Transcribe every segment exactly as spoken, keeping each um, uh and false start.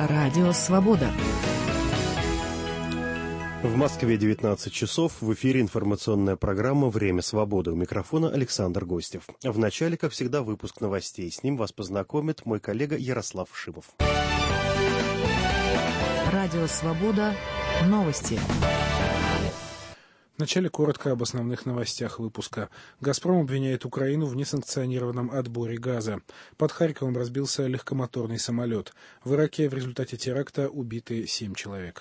Радио «Свобода». В Москве девятнадцать часов. В эфире информационная программа «Время свободы». У микрофона Александр Гостев. В начале, как всегда, выпуск новостей. С ним вас познакомит мой коллега Ярослав Шимов. Радио «Свобода». Новости. Вначале коротко об основных новостях выпуска. «Газпром» обвиняет Украину в несанкционированном отборе газа. Под Харьковом разбился легкомоторный самолет. В Ираке в результате теракта убиты семь человек.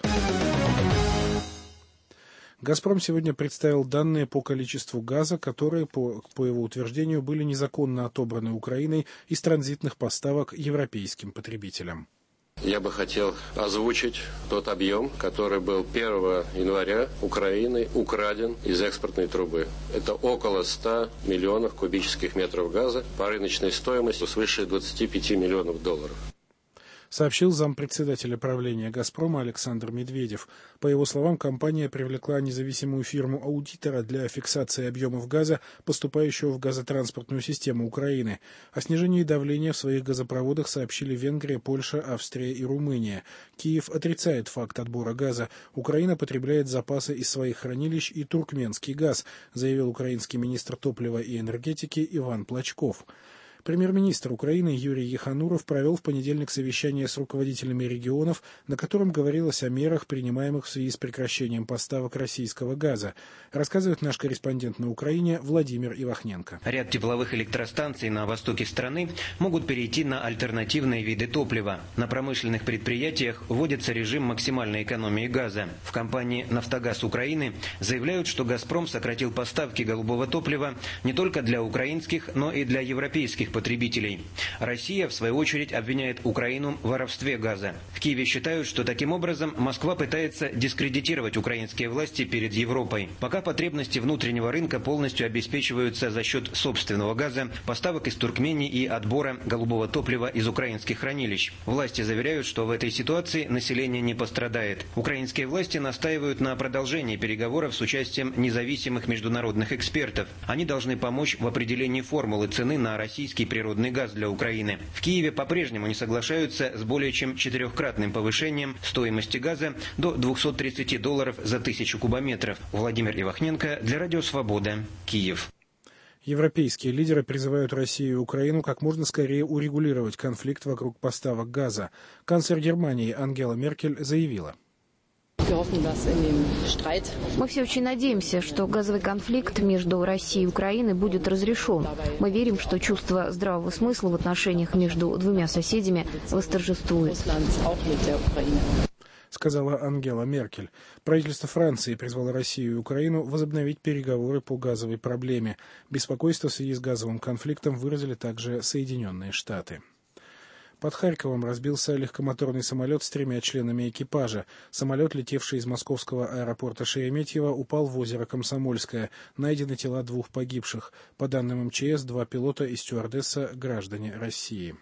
«Газпром» сегодня представил данные по количеству газа, которые, по, по его утверждению, были незаконно отобраны Украиной из транзитных поставок европейским потребителям. Я бы хотел озвучить тот объем, который был первого января Украиной украден из экспортной трубы. Это около ста миллионов кубических метров газа по рыночной стоимости свыше двадцати пяти миллионов долларов. Сообщил зампредседателя правления «Газпрома» Александр Медведев. По его словам, компания привлекла независимую фирму-аудитора для фиксации объемов газа, поступающего в газотранспортную систему Украины. О снижении давления в своих газопроводах сообщили Венгрия, Польша, Австрия и Румыния. Киев отрицает факт отбора газа. Украина потребляет запасы из своих хранилищ и туркменский газ, заявил украинский министр топлива и энергетики Иван Плачков. Премьер-министр Украины Юрий Ехануров провел в понедельник совещание с руководителями регионов, на котором говорилось о мерах, принимаемых в связи с прекращением поставок российского газа. Рассказывает наш корреспондент на Украине Владимир Ивахненко. Ряд тепловых электростанций на востоке страны могут перейти на альтернативные виды топлива. На промышленных предприятиях вводится режим максимальной экономии газа. В компании «Нафтогаз Украины» заявляют, что «Газпром» сократил поставки голубого топлива не только для украинских, но и для европейских потребителей. Россия, в свою очередь, обвиняет Украину в воровстве газа. В Киеве считают, что таким образом Москва пытается дискредитировать украинские власти перед Европой. Пока потребности внутреннего рынка полностью обеспечиваются за счет собственного газа, поставок из Туркмении и отбора голубого топлива из украинских хранилищ. Власти заверяют, что в этой ситуации население не пострадает. Украинские власти настаивают на продолжении переговоров с участием независимых международных экспертов. Они должны помочь в определении формулы цены на российский природный газ для Украины. В Киеве по-прежнему не соглашаются с более чем четырехкратным повышением стоимости газа до двухсот тридцати долларов за тысячу кубометров. Владимир Ивахненко для Радио Свобода, Киев. Европейские лидеры призывают Россию и Украину как можно скорее урегулировать конфликт вокруг поставок газа. Канцлер Германии Ангела Меркель заявила: Мы все очень надеемся, что газовый конфликт между Россией и Украиной будет разрешен. Мы верим, что чувство здравого смысла в отношениях между двумя соседями восторжествует. Сказала Ангела Меркель. Правительство Франции призвало Россию и Украину возобновить переговоры по газовой проблеме. Беспокойство в связи с газовым конфликтом выразили также Соединенные Штаты. Под Харьковом разбился легкомоторный самолет с тремя членами экипажа. Самолет, летевший из московского аэропорта Шереметьево, упал в озеро Комсомольское. Найдены тела двух погибших. По данным эм че эс, два пилота и стюардесса – граждане России.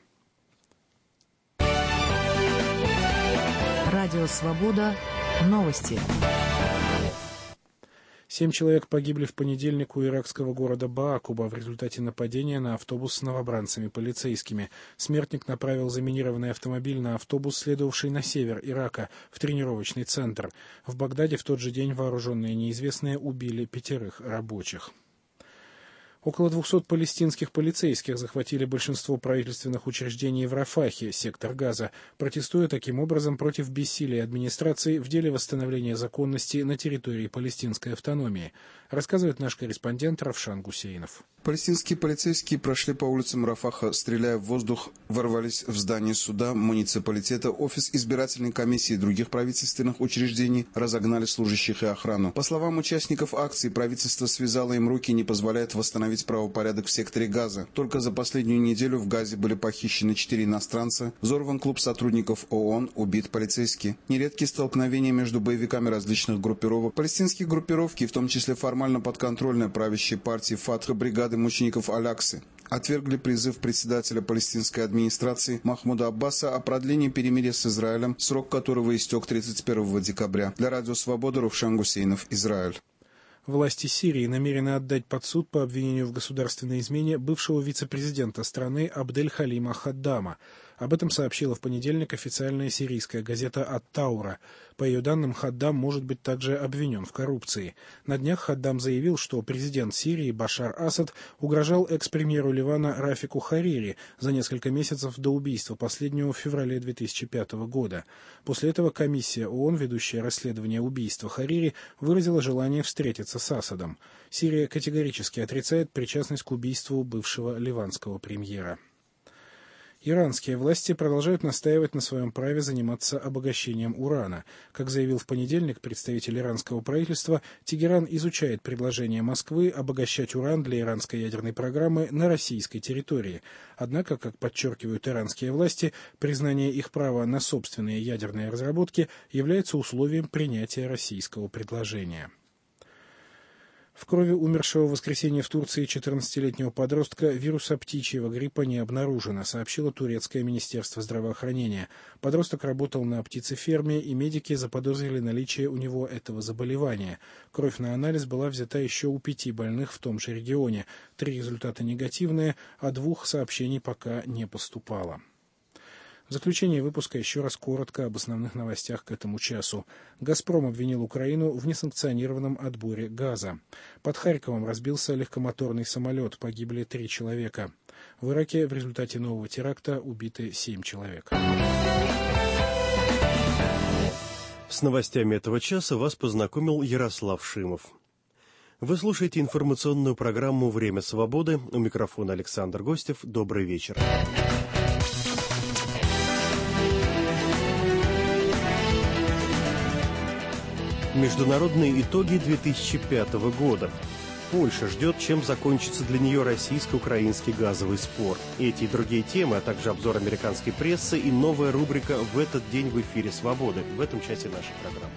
Радио «Свобода». Новости. Семь человек погибли в понедельник у иракского города Баакуба в результате нападения на автобус с новобранцами-полицейскими. Смертник направил заминированный автомобиль на автобус, следовавший на север Ирака, в тренировочный центр. В Багдаде в тот же день вооруженные неизвестные убили пятерых рабочих. Около двухсот палестинских полицейских захватили большинство правительственных учреждений в Рафахе, сектор Газа, протестуя таким образом против бессилия администрации в деле восстановления законности на территории палестинской автономии, рассказывает наш корреспондент Равшан Гусейнов. Палестинские полицейские прошли по улицам Рафаха, стреляя в воздух, ворвались в здание суда, муниципалитета, офис избирательной комиссии и других правительственных учреждений, разогнали служащих и охрану. По словам участников акции, правительство связало им руки и не позволяет восстановить правопорядок в секторе Газа. Только за последнюю неделю в Газе были похищены четыре иностранца, взорван клуб сотрудников ООН, убит полицейский. Нередкие столкновения между боевиками различных группировок. Палестинские группировки, в том числе формально подконтрольная правящей партии Фатха бригады мучеников Аляксы, отвергли призыв председателя палестинской администрации Махмуда Аббаса о продлении перемирия с Израилем, срок которого истек тридцать первого декабря. Для Радио Свобода Равшан Гусейнов, Израиль. Власти Сирии намерены отдать под суд по обвинению в государственной измене бывшего вице-президента страны Абдель Халима Хаддама. Об этом сообщила в понедельник официальная сирийская газета «Ат-Таура». По ее данным, Хаддам может быть также обвинен в коррупции. На днях Хаддам заявил, что президент Сирии Башар Асад угрожал экс-премьеру Ливана Рафику Харири за несколько месяцев до убийства последнего в феврале две тысячи пятого года. После этого комиссия ООН, ведущая расследование убийства Харири, выразила желание встретиться с Асадом. Сирия категорически отрицает причастность к убийству бывшего ливанского премьера. Иранские власти продолжают настаивать на своем праве заниматься обогащением урана. Как заявил в понедельник представитель иранского правительства, Тегеран изучает предложение Москвы обогащать уран для иранской ядерной программы на российской территории. Однако, как подчеркивают иранские власти, признание их права на собственные ядерные разработки является условием принятия российского предложения. В крови умершего в воскресенье в Турции четырнадцатилетнего подростка вируса птичьего гриппа не обнаружено, сообщило турецкое министерство здравоохранения. Подросток работал на птицеферме, и медики заподозрили наличие у него этого заболевания. Кровь на анализ была взята еще у пяти больных в том же регионе. Три результата негативные, а двух сообщений пока не поступало. В заключение выпуска еще раз коротко об основных новостях к этому часу. «Газпром» обвинил Украину в несанкционированном отборе газа. Под Харьковом разбился легкомоторный самолет, погибли три человека. В Ираке в результате нового теракта убиты семь человек. С новостями этого часа вас познакомил Ярослав Шимов. Вы слушаете информационную программу «Время свободы». У микрофона Александр Гостев. Добрый вечер. Международные итоги две тысячи пятого года. Польша ждет, чем закончится для нее российско-украинский газовый спор. Эти и другие темы, а также обзор американской прессы и новая рубрика «В этот день в эфире свободы» в этом часе нашей программы.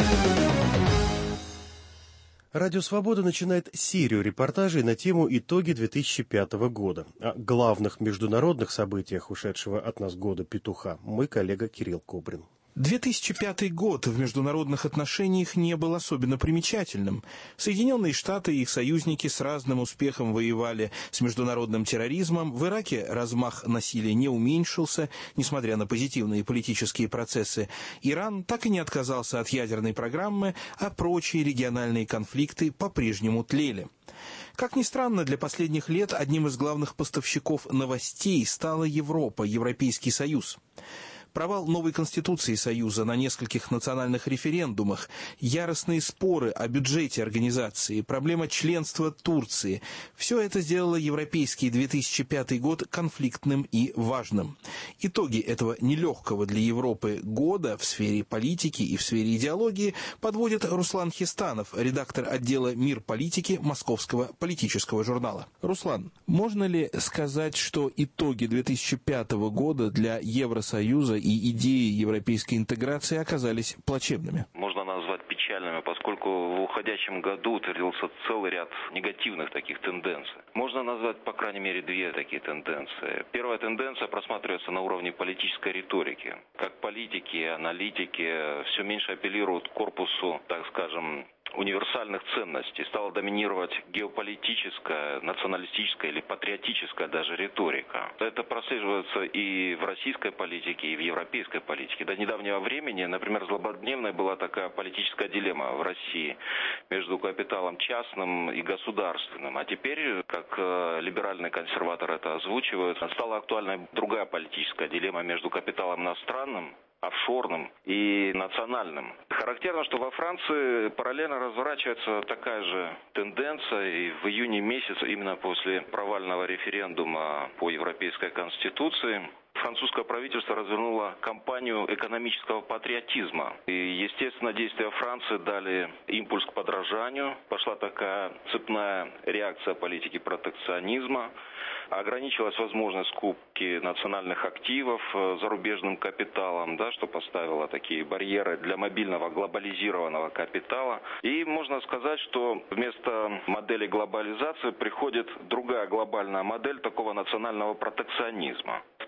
Радио «Свобода» начинает серию репортажей на тему «Итоги две тысячи пятого года». О главных международных событиях ушедшего от нас года петуха мой коллега Кирилл Кобрин. две тысячи пятый год в международных отношениях не был особенно примечательным. Соединенные Штаты и их союзники с разным успехом воевали с международным терроризмом. В Ираке размах насилия не уменьшился, несмотря на позитивные политические процессы. Иран так и не отказался от ядерной программы, а прочие региональные конфликты по-прежнему тлели. Как ни странно, для последних лет одним из главных поставщиков новостей стала Европа, Европейский Союз. Провал новой Конституции Союза на нескольких национальных референдумах, яростные споры о бюджете организации, проблема членства Турции – все это сделало европейский две тысячи пятый год конфликтным и важным. Итоги этого нелегкого для Европы года в сфере политики и в сфере идеологии подводит Руслан Хистанов, редактор отдела «Мир политики» Московского политического журнала. Руслан, можно ли сказать, что итоги две тысячи пятого года для Евросоюза и идеи европейской интеграции оказались плачевными? Можно назвать печальными, поскольку в уходящем году утвердился целый ряд негативных таких тенденций. Можно назвать, по крайней мере, две такие тенденции. Первая тенденция просматривается на уровне политической риторики. Как политики и аналитики все меньше апеллируют к корпусу, так скажем, универсальных ценностей. Стала доминировать геополитическая, националистическая или патриотическая даже риторика. Это прослеживается и в российской политике, и в европейской политике. До недавнего времени, например, злободневной была такая политическая дилемма в России между капиталом частным и государственным. А теперь, как либеральные консерваторы это озвучивают, стала актуальной другая политическая дилемма между капиталом иностранным, офшорным и национальным. Характерно, что во Франции параллельно разворачивается такая же тенденция, и в июне месяце, именно после провального референдума по Европейской Конституции, французское правительство развернуло кампанию экономического патриотизма. И, естественно, действия Франции дали импульс к подражанию. Пошла такая цепная реакция политики протекционизма. Ограничилась возможность скупки национальных активов зарубежным капиталом, да, что поставило такие барьеры для мобильного глобализированного капитала. И можно сказать, что вместо модели глобализации приходит другая глобальная модель такого национального протекционизма. Вторую тенденцию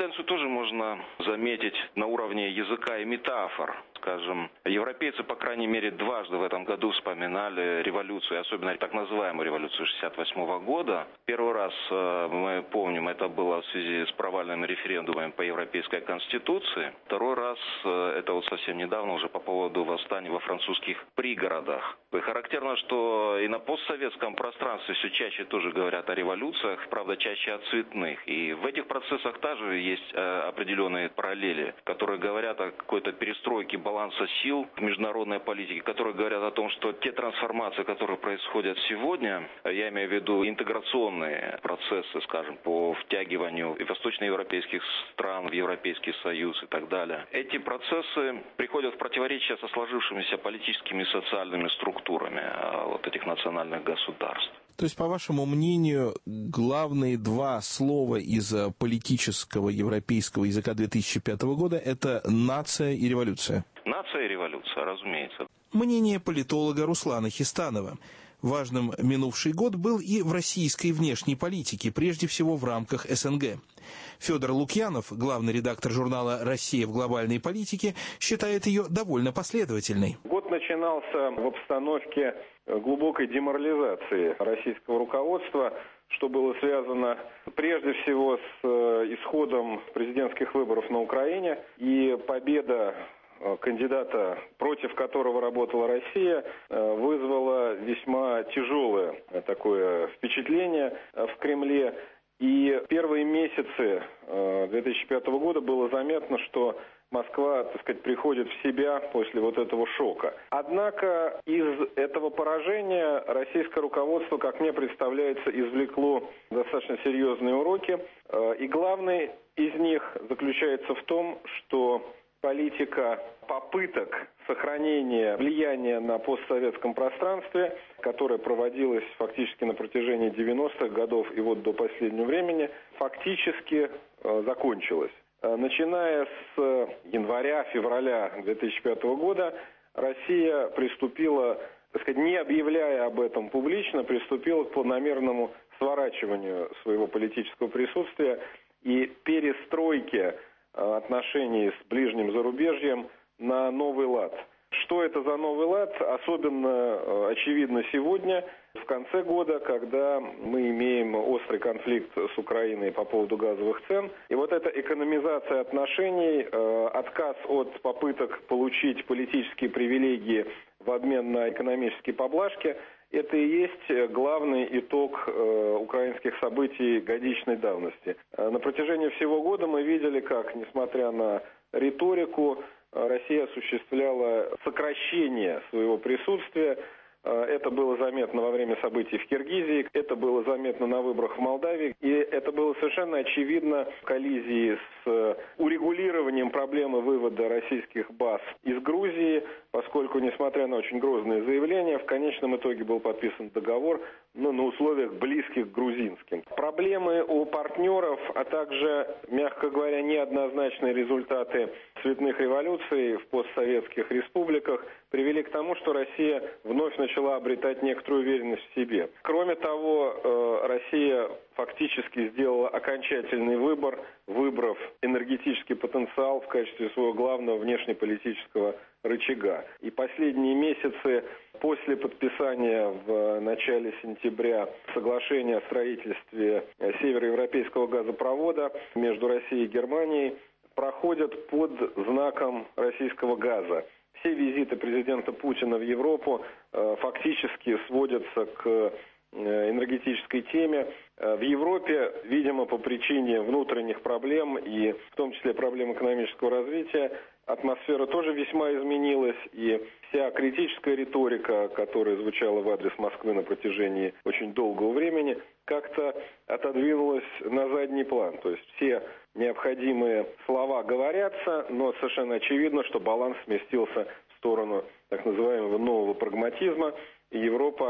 тенденцию тоже можно заметить на уровне языка и метафор. Скажем, европейцы, по крайней мере, дважды в этом году вспоминали революцию, особенно так называемую революцию шестьдесят восьмого года. Первый раз, мы помним, это было в связи с провальным референдумом по Европейской Конституции. Второй раз, это вот совсем недавно, уже по поводу восстания во французских пригородах. И характерно, что и на постсоветском пространстве все чаще тоже говорят о революциях, правда, чаще о цветных. И в этих процессах также есть определенные параллели, которые говорят о какой-то перестройке баланса сил в международной политике, которые говорят о том, что те трансформации, которые происходят сегодня, я имею в виду интеграционные процессы, скажем, по втягиванию восточноевропейских стран в Европейский Союз и так далее, эти процессы приходят в противоречие со сложившимися политическими и социальными структурами вот этих национальных государств. То есть, по вашему мнению, главные два слова из политического европейского языка две тысячи пятого года – это нация и революция? Нация и революция, разумеется. Мнение политолога Руслана Хистанова. Важным минувший год был и в российской внешней политике, прежде всего в рамках эс эн гэ. Федор Лукьянов, главный редактор журнала «Россия в глобальной политике», считает ее довольно последовательной. Год начинался в обстановке глубокой деморализации российского руководства, что было связано прежде всего с исходом президентских выборов на Украине, и победа кандидата, против которого работала Россия, вызвала весьма тяжелое такое впечатление в Кремле. И первые месяцы две тысячи пятого года было заметно, что Москва, так сказать, приходит в себя после вот этого шока. Однако из этого поражения российское руководство, как мне представляется, извлекло достаточно серьезные уроки. И главный из них заключается в том, что политика попыток сохранения влияния на постсоветском пространстве, которая проводилась фактически на протяжении девяностых годов и вот до последнего времени, фактически э, закончилась. Начиная с января-февраля две тысячи пятого года Россия приступила, так сказать, не объявляя об этом публично, приступила к планомерному сворачиванию своего политического присутствия и перестройке отношений с ближним зарубежьем на новый лад. Что это за новый лад? Особенно очевидно сегодня, в конце года, когда мы имеем острый конфликт с Украиной по поводу газовых цен. И вот эта экономизация отношений, отказ от попыток получить политические привилегии в обмен на экономические поблажки, это и есть главный итог э, украинских событий годичной давности. На протяжении всего года мы видели, как, несмотря на риторику, Россия осуществляла сокращение своего присутствия. Это было заметно во время событий в Киргизии, это было заметно на выборах в Молдавии, и это было совершенно очевидно в коллизии с урегулированием проблемы вывода российских баз из Грузии, поскольку, несмотря на очень грозные заявления, в конечном итоге был подписан договор, но на условиях близких к грузинским. Проблемы у партнеров, а также, мягко говоря, неоднозначные результаты цветных революций в постсоветских республиках привели к тому, что Россия вновь начала обретать некоторую уверенность в себе. Кроме того, Россия фактически сделала окончательный выбор, выбрав энергетический потенциал в качестве своего главного внешнеполитического рычага. И последние месяцы после подписания в начале сентября соглашения о строительстве североевропейского газопровода между Россией и Германией проходят под знаком российского газа. Все визиты президента Путина в Европу э, фактически сводятся к энергетической теме. В Европе, видимо, по причине внутренних проблем и в том числе проблем экономического развития, атмосфера тоже весьма изменилась, и вся критическая риторика, которая звучала в адрес Москвы на протяжении очень долгого времени, как-то отодвинулась на задний план. То есть все необходимые слова говорятся, но совершенно очевидно, что баланс сместился в сторону так называемого нового прагматизма, и Европа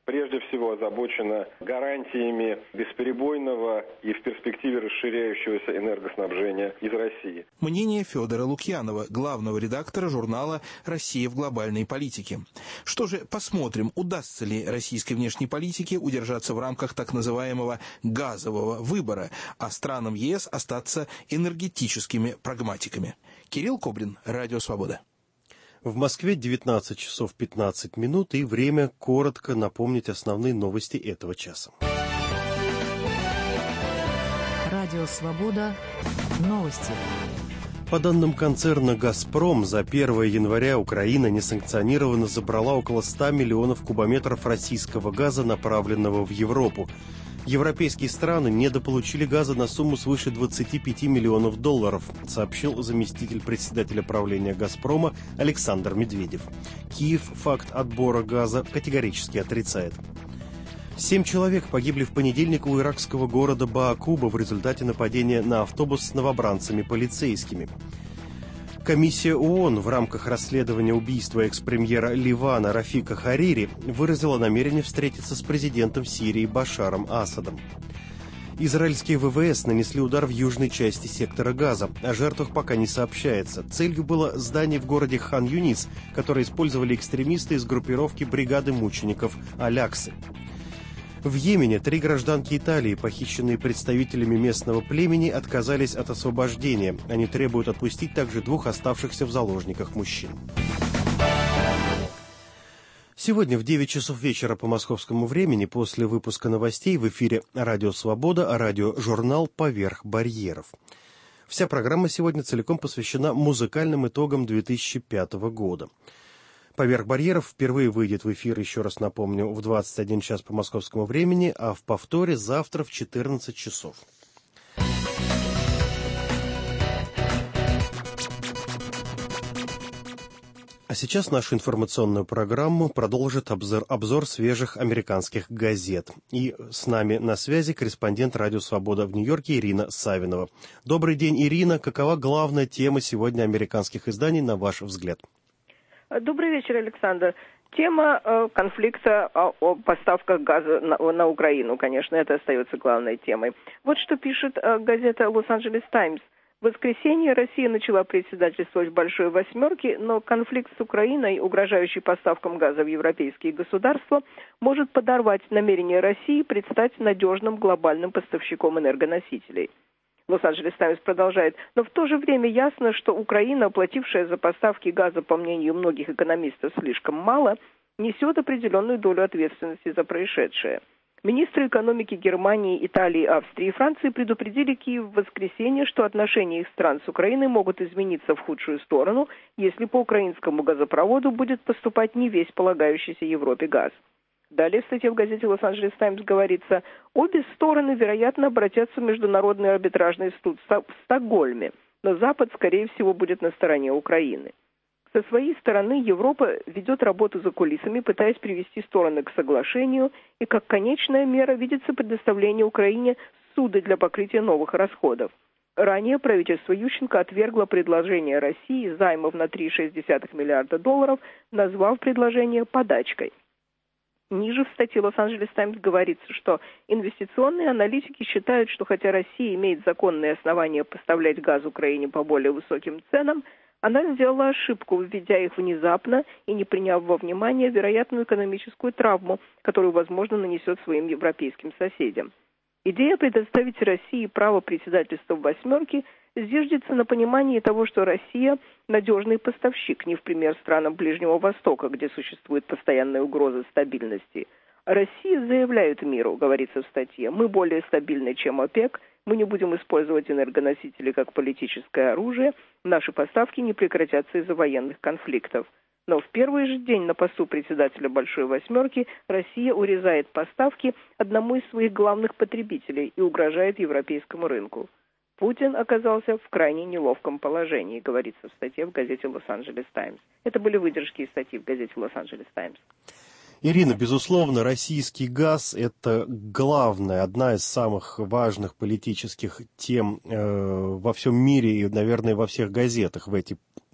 прежде всего озабочена гарантиями бесперебойного и в перспективе расширяющегося энергоснабжения из России. Мнение Федора Лукьянова, главного редактора журнала «Россия в глобальной политике». Что же, посмотрим, удастся ли российской внешней политике удержаться в рамках так называемого газового выбора, а странам ЕС остаться энергетическими прагматиками. Кирилл Кобрин, Радио Свобода. В Москве девятнадцать часов пятнадцать минут, и время коротко напомнить основные новости этого часа. Радио Свобода. Новости. По данным концерна «Газпром», за первое января Украина несанкционированно забрала около ста миллионов кубометров российского газа, направленного в Европу. Европейские страны недополучили газа на сумму свыше двадцати пяти миллионов долларов, сообщил заместитель председателя правления «Газпрома» Александр Медведев. Киев факт отбора газа категорически отрицает. Семь человек погибли в понедельник у иракского города Баакуба в результате нападения на автобус с новобранцами-полицейскими. Комиссия ООН в рамках расследования убийства экс-премьера Ливана Рафика Харири выразила намерение встретиться с президентом Сирии Башаром Асадом. Израильские ВВС нанесли удар в южной части сектора Газа. О жертвах пока не сообщается. Целью было здание в городе Хан-Юнис, которое использовали экстремисты из группировки бригады мучеников Аляксы. В Йемене три гражданки Италии, похищенные представителями местного племени, отказались от освобождения. Они требуют отпустить также двух оставшихся в заложниках мужчин. Сегодня в девять часов вечера по московскому времени, после выпуска новостей, в эфире «Радио Свобода», а радиожурнал «Поверх барьеров». Вся программа сегодня целиком посвящена музыкальным итогам две тысячи пятого года. «Поверх барьеров» впервые выйдет в эфир, еще раз напомню, в двадцать один час по московскому времени, а в повторе завтра в четырнадцать часов. А сейчас нашу информационную программу продолжит обзор, обзор свежих американских газет. И с нами на связи корреспондент «Радио Свобода» в Нью-Йорке Ирина Савинова. Добрый день, Ирина. Какова главная тема сегодня американских изданий, на ваш взгляд? Добрый вечер, Александр. Тема э, конфликта о, о поставках газа на, на Украину, конечно, это остается главной темой. Вот что пишет э, газета «Лос-Анджелес Таймс». В воскресенье Россия начала председательствовать в «Большой восьмерке», но конфликт с Украиной, угрожающий поставкам газа в европейские государства, может подорвать намерение России предстать надежным глобальным поставщиком энергоносителей. Лос-Анджелес Таймс продолжает, но в то же время ясно, что Украина, платившая за поставки газа, по мнению многих экономистов, слишком мало, несет определенную долю ответственности за происшедшее. Министры экономики Германии, Италии, Австрии и Франции предупредили Киев в воскресенье, что отношения их стран с Украиной могут измениться в худшую сторону, если по украинскому газопроводу будет поступать не весь полагающийся Европе газ. Далее в статье в газете «Лос-Анджелес Таймс» говорится, обе стороны, вероятно, обратятся в Международный арбитражный суд в Стокгольме, но Запад, скорее всего, будет на стороне Украины. Со своей стороны Европа ведет работу за кулисами, пытаясь привести стороны к соглашению, и как конечная мера видится предоставление Украине суда для покрытия новых расходов. Ранее правительство Ющенко отвергло предложение России займов на три целых шесть десятых миллиарда долларов, назвав предложение подачкой. Ниже в статье «Лос-Анджелес Таймс» говорится, что инвестиционные аналитики считают, что хотя Россия имеет законные основания поставлять газ Украине по более высоким ценам, она сделала ошибку, введя их внезапно и не приняв во внимание вероятную экономическую травму, которую, возможно, нанесет своим европейским соседям. Идея предоставить России право председательства в «восьмерке» зиждется на понимании того, что Россия – надежный поставщик, не в пример странам Ближнего Востока, где существует постоянная угроза стабильности. Россия заявляет миру, говорится в статье, мы более стабильны, чем ОПЕК, мы не будем использовать энергоносители как политическое оружие, наши поставки не прекратятся из-за военных конфликтов. Но в первый же день на посту председателя «Большой восьмерки» Россия урезает поставки одному из своих главных потребителей и угрожает европейскому рынку. Путин оказался в крайне неловком положении, говорится в статье в газете «Лос-Анджелес Таймс». Это были выдержки из статьи в газете «Лос-Анджелес Таймс». Ирина, безусловно, российский газ – это главная, одна из самых важных политических тем э, во всем мире и, наверное, во всех газетах в эти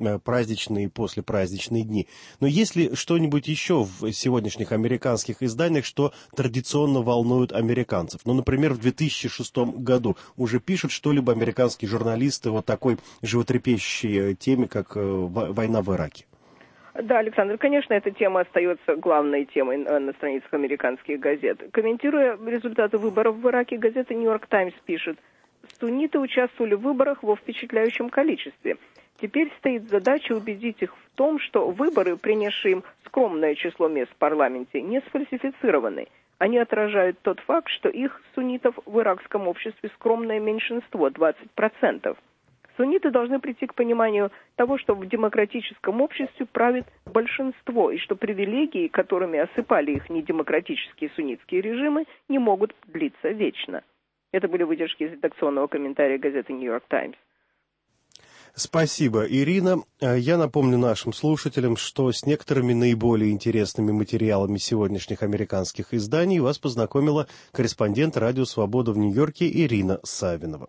праздничные и послепраздничные дни. Но есть ли что-нибудь еще в сегодняшних американских изданиях, что традиционно волнует американцев? Ну, например, в две тысячи шестом году уже пишут что-либо американские журналисты о такой животрепещущей теме, как война в Ираке? Да, Александр, конечно, эта тема остается главной темой на страницах американских газет. Комментируя результаты выборов в Ираке, газета «Нью-Йорк Таймс» пишет: «Сунниты участвовали в выборах во впечатляющем количестве. Теперь стоит задача убедить их в том, что выборы, принесшие им скромное число мест в парламенте, не сфальсифицированы. Они отражают тот факт, что их, суннитов, в иракском обществе скромное меньшинство – двадцать процентов. Сунниты должны прийти к пониманию того, что в демократическом обществе правит большинство, и что привилегии, которыми осыпали их недемократические суннитские режимы, не могут длиться вечно». Это были выдержки из редакционного комментария газеты «Нью-Йорк Таймс». Спасибо, Ирина. Я напомню нашим слушателям, что с некоторыми наиболее интересными материалами сегодняшних американских изданий вас познакомила корреспондент «Радио Свобода» в Нью-Йорке Ирина Савинова.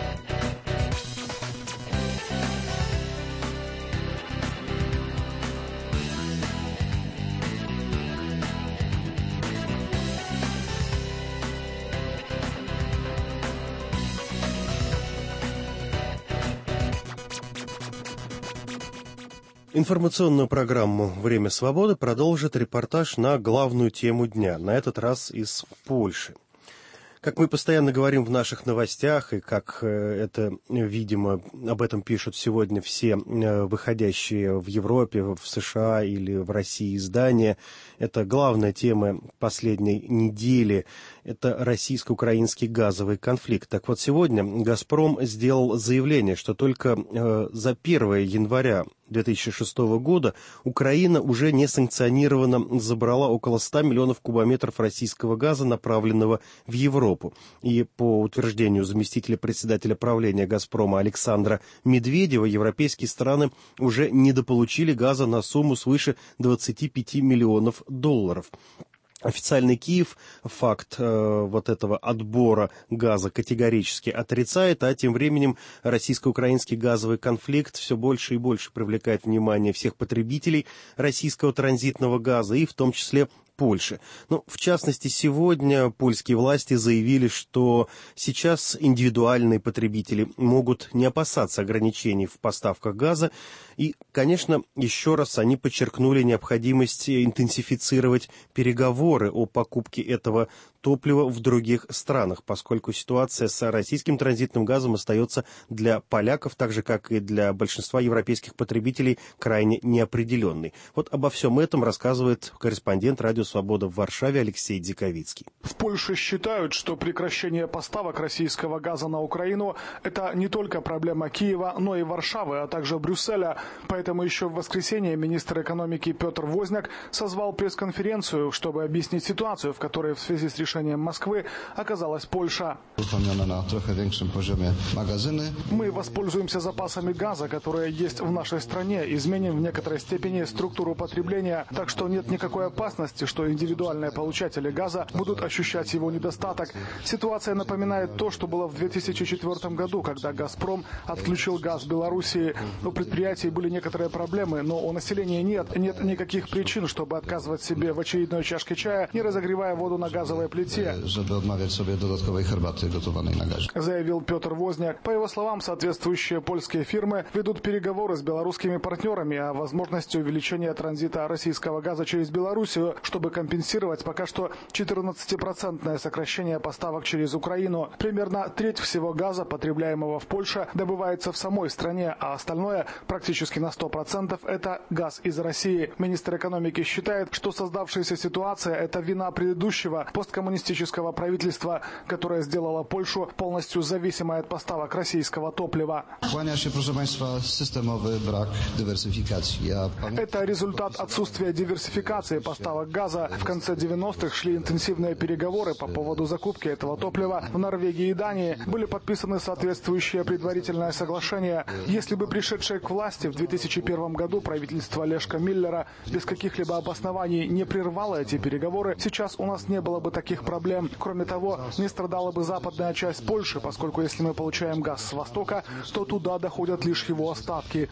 Информационную программу «Время свободы» продолжит репортаж на главную тему дня, на этот раз из Польши. Как мы постоянно говорим в наших новостях, и как это, видимо, об этом пишут сегодня все выходящие в Европе, в США или в России издания, это главная тема последней недели, это российско-украинский газовый конфликт. Так вот, сегодня «Газпром» сделал заявление, что только за первое января две тысячи шестого года Украина уже несанкционированно забрала около ста миллионов кубометров российского газа, направленного в Европу. И по утверждению заместителя председателя правления «Газпрома» Александра Медведева, европейские страны уже недополучили газа на сумму свыше двадцати пяти миллионов долларов. Официальный Киев факт э, вот этого отбора газа категорически отрицает, а тем временем российско-украинский газовый конфликт все больше и больше привлекает внимание всех потребителей российского транзитного газа, и в том числе Польши. Ну, в частности, сегодня польские власти заявили, что сейчас индивидуальные потребители могут не опасаться ограничений в поставках газа. И, конечно, еще раз они подчеркнули необходимость интенсифицировать переговоры о покупке этого топлива в других странах, поскольку ситуация с российским транзитным газом остается для поляков, так же, как и для большинства европейских потребителей, крайне неопределенной. Вот обо всем этом рассказывает корреспондент «Радио Свобода» в Варшаве Алексей Диковицкий. В Польше считают, что прекращение поставок российского газа на Украину – это не только проблема Киева, но и Варшавы, а также Брюсселя. Поэтому еще в воскресенье министр экономики Петр Возняк созвал пресс-конференцию, чтобы объяснить ситуацию, в которой в связи с решением Москвы оказалась Польша. Мы воспользуемся запасами газа, которые есть в нашей стране, изменим в некоторой степени структуру потребления, так что нет никакой опасности, что индивидуальные получатели газа будут ощущать его недостаток. Ситуация напоминает то, что было в две тысячи четвёртом году, когда «Газпром» отключил газ Белоруссии. У предприятий были некоторые проблемы, но у населения нет, нет никаких причин, чтобы отказывать себе в очередной чашке чая, не разогревая воду на газовой плите. Заявил Петр Возняк. По его словам, соответствующие польские фирмы ведут переговоры с белорусскими партнерами о возможности увеличения транзита российского газа через Белоруссию, чтобы компенсировать пока что четырнадцатипроцентное сокращение поставок через Украину. Примерно треть всего газа, потребляемого в Польше, добывается в самой стране, а остальное, практически на сто процентов, это газ из России. Министр экономики считает, что создавшаяся ситуация – это вина предыдущего посткоммунистического правительства, которое сделало Польшу полностью зависимой от поставок российского топлива. Это результат отсутствия диверсификации поставок газа. В конце девяностых шли интенсивные переговоры по поводу закупки этого топлива в Норвегии и Дании. Были подписаны соответствующие предварительные соглашения. Если бы пришедшее к власти в две тысячи первом году правительство Лешка Миллера без каких-либо обоснований не прервало эти переговоры, сейчас у нас не было бы таких никаких проблем. Кроме того, не страдала бы западная часть Польши, поскольку если мы получаем газ с востока, то туда доходят лишь его остатки.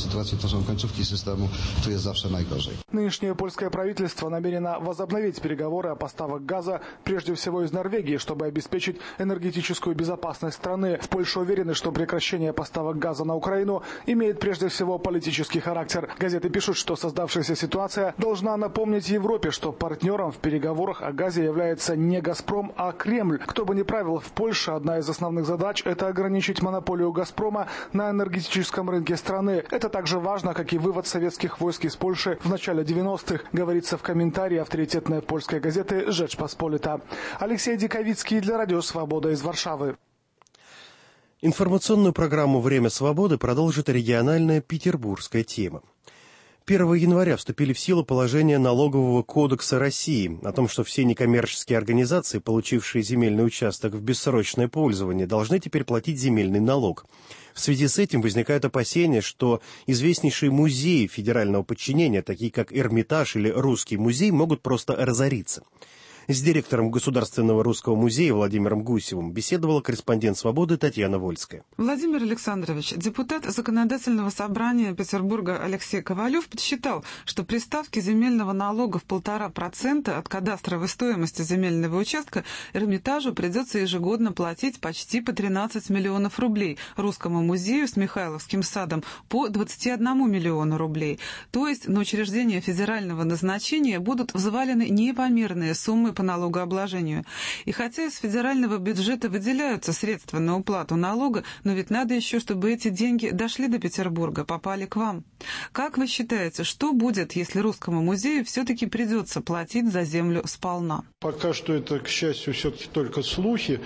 Нынешнее польское правительство намерено возобновить переговоры о поставках газа, прежде всего из Норвегии, чтобы обеспечить энергетическую безопасность страны. В Польше уверены, что прекращение поставок газа на Украину имеет прежде всего политический характер. Газеты пишут, что создавшаяся ситуация должна напомнить Европе, что партнером в переговорах о газе является не «Газпром», а Кремль. Кто бы ни правил в Польше, одна из основных задач – это ограничить монополию «Газпрома» на энергетическом рынке страны. Это также важно, как и вывод советских войск из Польши в начале девяностых, говорится в комментарии авторитетной польской газеты «Rzeczpospolita». Алексей Диковицкий для Радио Свобода из Варшавы. Информационную программу «Время свободы» продолжит региональная петербургская тема. первого января вступили в силу положения Налогового кодекса России о том, что все некоммерческие организации, получившие земельный участок в бессрочное пользование, должны теперь платить земельный налог. В связи с этим возникают опасения, что известнейшие музеи федерального подчинения, такие как Эрмитаж или Русский музей, могут просто разориться. С директором Государственного русского музея Владимиром Гусевым беседовала корреспондент «Свободы» Татьяна Вольская. Владимир Александрович, депутат Законодательного собрания Петербурга Алексей Ковалев подсчитал, что при ставке земельного налога в полтора процента от кадастровой стоимости земельного участка Эрмитажу придется ежегодно платить почти по тринадцать миллионов рублей, Русскому музею с Михайловским садом по двадцати одному миллиону рублей. То есть на учреждения федерального назначения будут взвалены непомерные суммы по налогообложению. И хотя из федерального бюджета выделяются средства на уплату налога, но ведь надо еще, чтобы эти деньги дошли до Петербурга, попали к вам. Как вы считаете, что будет, если Русскому музею все-таки придется платить за землю сполна? Пока что это, к счастью, все-таки только слухи.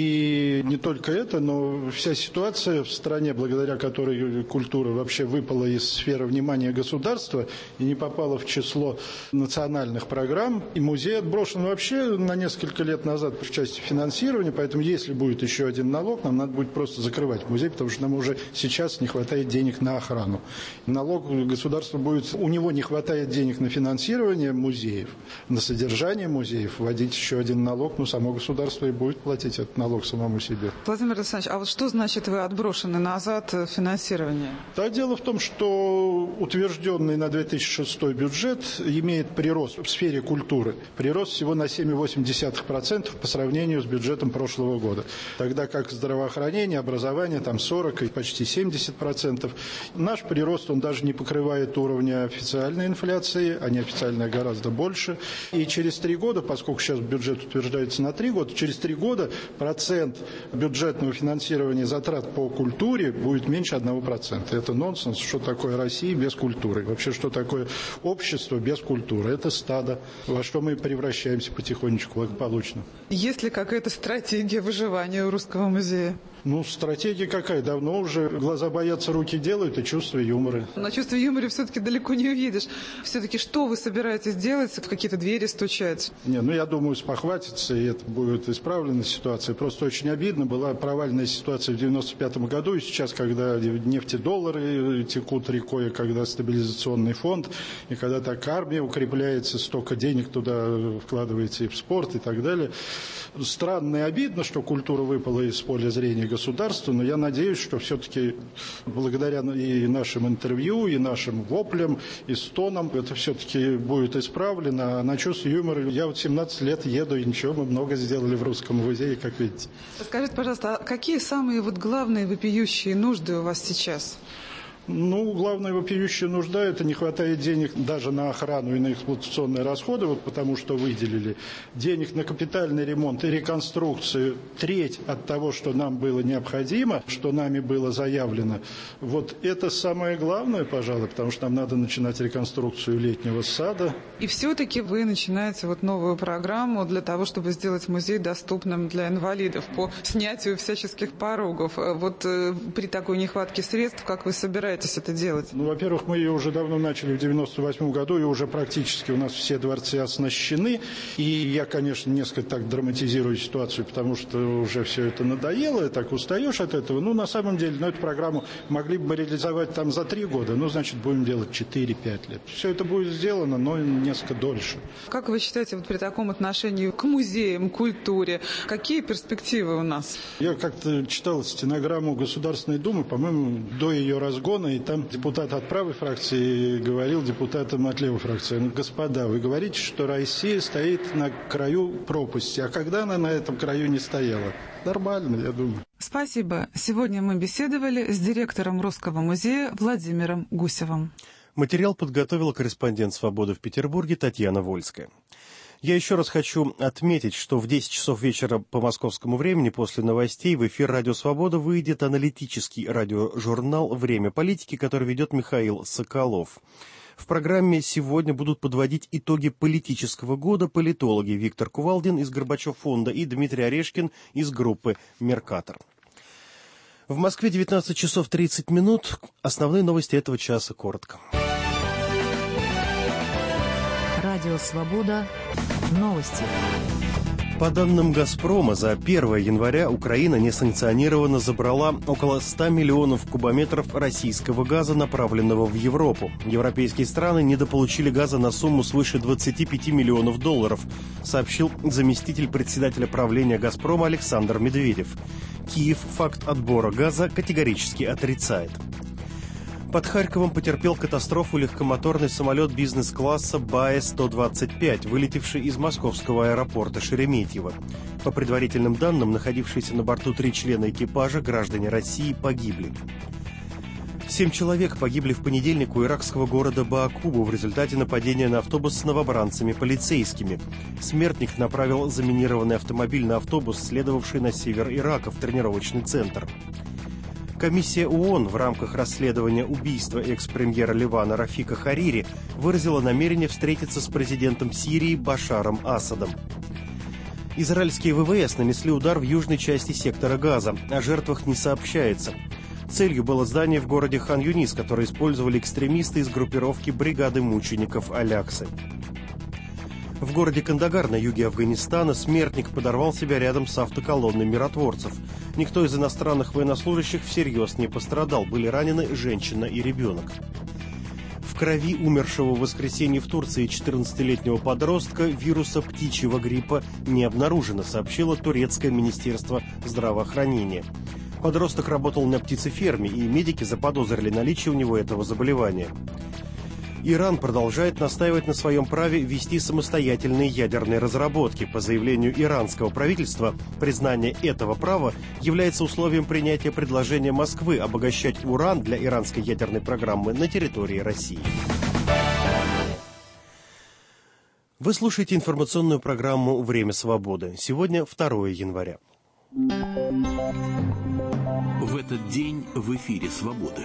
И не только это, но вся ситуация в стране, благодаря которой культура вообще выпала из сферы внимания государства и не попала в число национальных программ. И музей отброшен вообще на несколько лет назад в части финансирования, поэтому если будет еще один налог, нам надо будет просто закрывать музей, потому что нам уже сейчас не хватает денег на охрану. Налог государства будет, у него не хватает денег на финансирование музеев, на содержание музеев, вводить еще один налог, ну само государство и будет платить этот налог самому себе. Владимир Александрович, а вот что значит вы отброшены назад финансирование? Да, дело в том, что утвержденный на две тысячи шестой бюджет имеет прирост в сфере культуры, прирост всего на семь целых восемь десятых процента по сравнению с бюджетом прошлого года. Тогда как здравоохранение, образование там сорок и почти семьдесят процентов. Наш прирост, он даже не покрывает уровня официальной инфляции, а неофициальная гораздо больше. И через три года, поскольку сейчас бюджет утверждается на три года, через три года процент бюджетного финансирования затрат по культуре будет меньше одного процента. Это нонсенс. Что такое Россия без культуры? Вообще, что такое общество без культуры? Это стадо, во что мы превращаемся потихонечку, благополучно. Есть ли какая-то стратегия выживания у Русского музея? Ну, стратегия какая? Давно уже глаза боятся, руки делают, и чувство юмора. На чувство юмора все-таки далеко не увидишь. Все-таки что вы собираетесь делать? В какие-то двери стучать? Не, ну я думаю, спохватиться, и это будет исправлена ситуация. Просто очень обидно. Была провальная ситуация в девяносто пятом году, и сейчас, когда нефтедоллары текут рекой, и когда стабилизационный фонд, и когда так армия укрепляется, столько денег туда вкладывается и в спорт, и так далее. Странно и обидно, что культура выпала из поля зрения государства, но я надеюсь, что все-таки благодаря и нашим интервью, и нашим воплям, и стонам это все-таки будет исправлено. А на чувство юмора я вот семнадцать лет еду, и ничего, мы много сделали в Русском музее, как видите. Скажите, пожалуйста, а какие самые вот главные вопиющие нужды у вас сейчас? Ну, главная вопиющая нужда – это не хватает денег даже на охрану и на эксплуатационные расходы, вот потому что выделили денег на капитальный ремонт и реконструкцию треть от того, что нам было необходимо, что нами было заявлено. Вот это самое главное, пожалуй, потому что нам надо начинать реконструкцию летнего сада. И все-таки вы начинаете вот новую программу для того, чтобы сделать музей доступным для инвалидов по снятию всяческих порогов. Вот э, при такой нехватке средств, как вы собираетесь собираетесь это делать? Ну, во-первых, мы ее уже давно начали в девяносто восьмом году, и уже практически у нас все дворцы оснащены. И я, конечно, несколько так драматизирую ситуацию, потому что уже все это надоело, и так устаешь от этого. Ну, на самом деле, ну, эту программу могли бы мы реализовать там за три года, ну, значит, будем делать четыре-пять лет. Все это будет сделано, но несколько дольше. Как вы считаете, вот при таком отношении к музеям, культуре, какие перспективы у нас? Я как-то читал стенограмму Государственной Думы, по-моему, до ее разгона, и там депутат от правой фракции говорил депутатам от левой фракции: ну, господа, вы говорите, что Россия стоит на краю пропасти, а когда она на этом краю не стояла? Нормально, я думаю. Спасибо. Сегодня мы беседовали с директором Русского музея Владимиром Гусевым. Материал подготовила корреспондент «Свободы» в Петербурге Татьяна Вольская. Я еще раз хочу отметить, что в десять часов вечера по московскому времени после новостей в эфир «Радио Свобода» выйдет аналитический радиожурнал «Время политики», который ведет Михаил Соколов. В программе сегодня будут подводить итоги политического года политологи Виктор Кувалдин из Горбачев фонда и Дмитрий Орешкин из группы «Меркатор». В Москве девятнадцать часов тридцать минут. Основные новости этого часа коротко. Радио «Свобода». Новости. По данным «Газпрома», за первое января Украина несанкционированно забрала около ста миллионов кубометров российского газа, направленного в Европу. Европейские страны недополучили газа на сумму свыше двадцати пяти миллионов долларов, сообщил заместитель председателя правления «Газпрома» Александр Медведев. Киев факт отбора газа категорически отрицает. Под Харьковом потерпел катастрофу легкомоторный самолет бизнес-класса Баэ сто двадцать пять, вылетевший из московского аэропорта Шереметьево. По предварительным данным, находившиеся на борту три члена экипажа, граждане России, погибли. Семь человек погибли в понедельник у иракского города Баакубу в результате нападения на автобус с новобранцами-полицейскими. Смертник направил заминированный автомобиль на автобус, следовавший на север Ирака, в тренировочный центр. Комиссия ООН в рамках расследования убийства экс-премьера Ливана Рафика Харири выразила намерение встретиться с президентом Сирии Башаром Асадом. Израильские ВВС нанесли удар в южной части сектора Газа. О жертвах не сообщается. Целью было здание в городе Хан-Юнис, которое использовали экстремисты из группировки бригады мучеников Аляксы. В городе Кандагар на юге Афганистана смертник подорвал себя рядом с автоколонной миротворцев. Никто из иностранных военнослужащих всерьез не пострадал, были ранены женщина и ребенок. В крови умершего в воскресенье в Турции четырнадцатилетнего подростка вируса птичьего гриппа не обнаружено, сообщило турецкое министерство здравоохранения. Подросток работал на птицеферме, и медики заподозрили наличие у него этого заболевания. Иран продолжает настаивать на своем праве вести самостоятельные ядерные разработки. По заявлению иранского правительства, признание этого права является условием принятия предложения Москвы обогащать уран для иранской ядерной программы на территории России. Вы слушаете информационную программу «Время свободы». Сегодня второе января. В этот день в эфире «Свободы».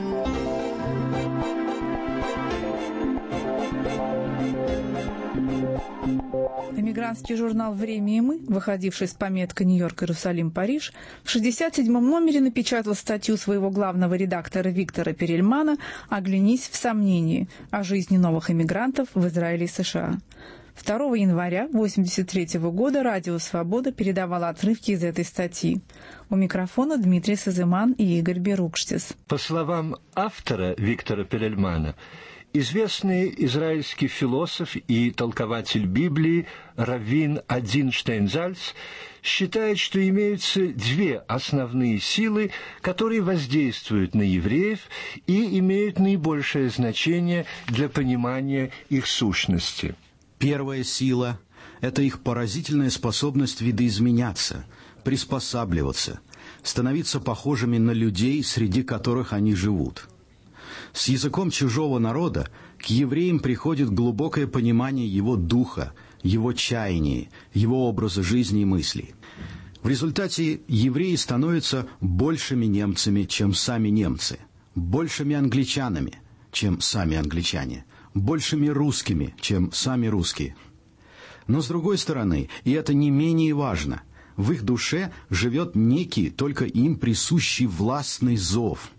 Эмигрантский журнал «Время и мы», выходивший с пометкой «Нью-Йорк, Иерусалим, Париж», в шестьдесят седьмом номере напечатал статью своего главного редактора Виктора Перельмана «Оглянись в сомнении» о жизни новых эмигрантов в Израиле и США. второго января тысяча девятьсот восемьдесят третьего года радио «Свобода» передавало отрывки из этой статьи. У микрофона Дмитрий Сазыман и Игорь Берукштис. По словам автора Виктора Перельмана, известный израильский философ и толкователь Библии Раввин Адин Штейнзальц считает, что имеются две основные силы, которые воздействуют на евреев и имеют наибольшее значение для понимания их сущности. Первая сила – это их поразительная способность видоизменяться, приспосабливаться, становиться похожими на людей, среди которых они живут. С языком чужого народа к евреям приходит глубокое понимание его духа, его чаяний, его образа жизни и мыслей. В результате евреи становятся большими немцами, чем сами немцы, большими англичанами, чем сами англичане, большими русскими, чем сами русские. Но с другой стороны, и это не менее важно, в их душе живет некий, только им присущий властный зов.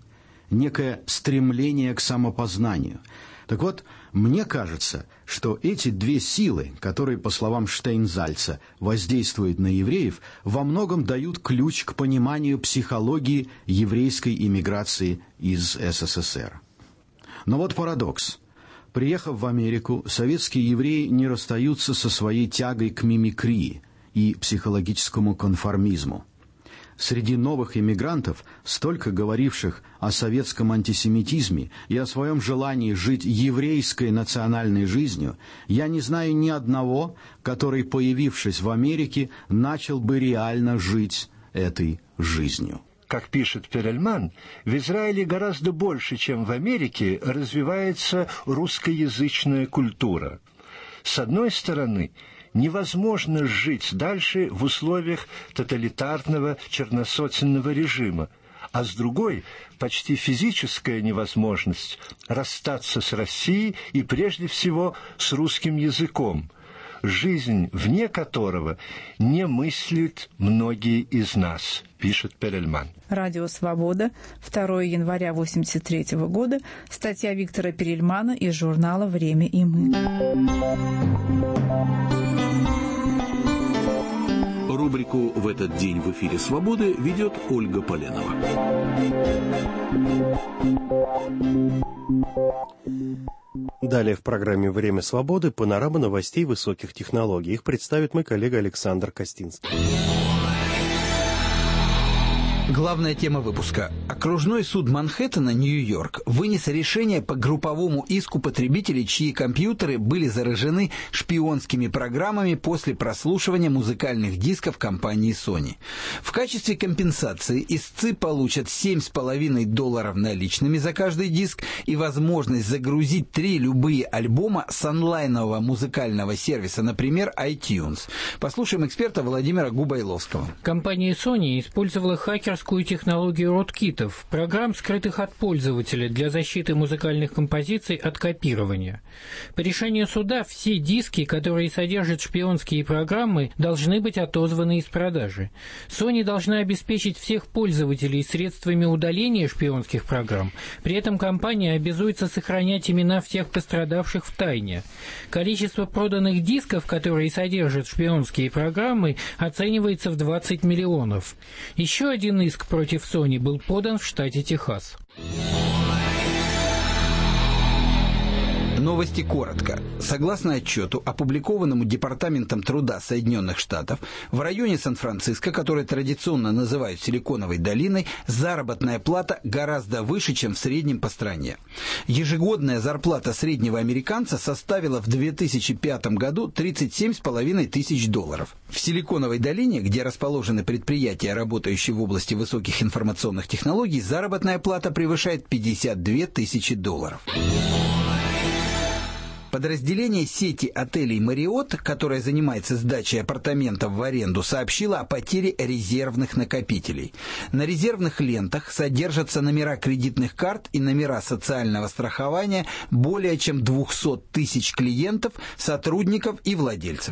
некое стремление к самопознанию. Так вот, мне кажется, что эти две силы, которые, по словам Штейнзальца, воздействуют на евреев, во многом дают ключ к пониманию психологии еврейской иммиграции из СССР. Но вот парадокс. Приехав в Америку, советские евреи не расстаются со своей тягой к мимикрии и психологическому конформизму. Среди новых иммигрантов, столько говоривших о советском антисемитизме и о своем желании жить еврейской национальной жизнью, я не знаю ни одного, который, появившись в Америке, начал бы реально жить этой жизнью. Как пишет Перельман, в Израиле гораздо больше, чем в Америке, развивается русскоязычная культура. С одной стороны, невозможно жить дальше в условиях тоталитарного черносотенного режима, а с другой – почти физическая невозможность расстаться с Россией и прежде всего с русским языком, жизнь вне которого не мыслят многие из нас, пишет Перельман. Радио «Свобода», второго января восемьдесят третьего года, статья Виктора Перельмана из журнала «Время и мы». Рубрику «В этот день в эфире «Свободы» ведет Ольга Поленова. Далее в программе «Время свободы» панорама новостей высоких технологий. Их представит мой коллега Александр Костинский. Главная тема выпуска. Окружной суд Манхэттена, Нью-Йорк, вынес решение по групповому иску потребителей, чьи компьютеры были заражены шпионскими программами после прослушивания музыкальных дисков компании Sony. В качестве компенсации истцы получат семь с половиной долларов наличными за каждый диск и возможность загрузить три любые альбома с онлайнового музыкального сервиса, например, iTunes. Послушаем эксперта Владимира Губайловского. Компания Sony использовала хакерскую технологию роуткитов, программ, скрытых от пользователя для защиты музыкальных композиций от копирования. По решению суда все диски, которые содержат шпионские программы, должны быть отозваны из продажи. Sony должна обеспечить всех пользователей средствами удаления шпионских программ, при этом компания обязуется сохранять имена всех пострадавших в тайне. Количество проданных дисков, которые содержат шпионские программы, оценивается в двадцать миллионов. Еще один иск против Sony был подан в штате Техас. Новости коротко. Согласно отчету, опубликованному Департаментом труда Соединенных Штатов, в районе Сан-Франциско, который традиционно называют Силиконовой долиной, заработная плата гораздо выше, чем в среднем по стране. Ежегодная зарплата среднего американца составила в две тысячи пятом году тридцать семь с половиной тысяч долларов. В Силиконовой долине, где расположены предприятия, работающие в области высоких информационных технологий, заработная плата превышает пятьдесят две тысячи долларов. Подразделение сети отелей «Мариотт», которое занимается сдачей апартаментов в аренду, сообщило о потере резервных накопителей. На резервных лентах содержатся номера кредитных карт и номера социального страхования более чем двести тысяч клиентов, сотрудников и владельцев.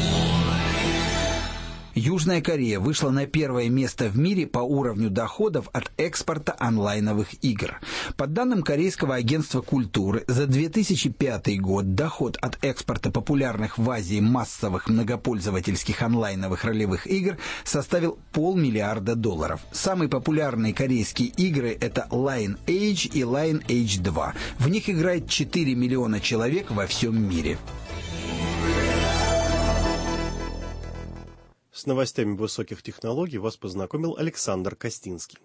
Южная Корея вышла на первое место в мире по уровню доходов от экспорта онлайновых игр. По данным Корейского агентства культуры, за две тысячи пятый год доход от экспорта популярных в Азии массовых многопользовательских онлайновых ролевых игр составил полмиллиарда долларов. Самые популярные корейские игры – это Lineage и Lineage два. В них играет четыре миллиона человек во всем мире. С новостями высоких технологий вас познакомил Александр Костинский.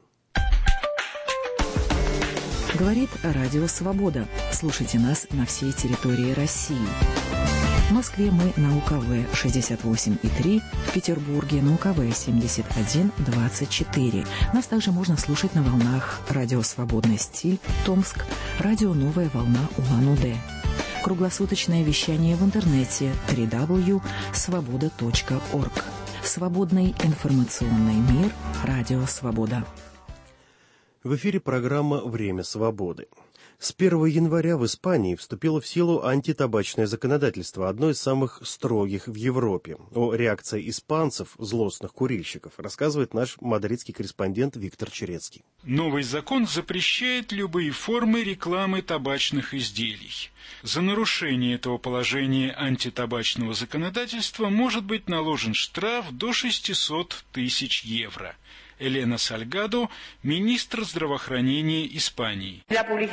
Говорит Радио Свобода. Слушайте нас на всей территории России. В Москве мы на У К В шестьдесят восемь и три, в Петербурге на У К В семьдесят один двадцать четыре. Нас также можно слушать на волнах Радио Свободный стиль, Томск, Радио Новая волна Улан-Удэ. Круглосуточное вещание в интернете дабл ю дабл ю дабл ю точка свобода точка орг. Свободный информационный мир. Радио Свобода. В эфире программа «Время свободы». С первого января в Испании вступило в силу антитабачное законодательство, одно из самых строгих в Европе. О реакции испанцев, злостных курильщиков, рассказывает наш мадридский корреспондент Виктор Черецкий. Новый закон запрещает любые формы рекламы табачных изделий. За нарушение этого положения антитабачного законодательства может быть наложен штраф до шестисот тысяч евро. Элена Сальгадо, министр здравоохранения Испании.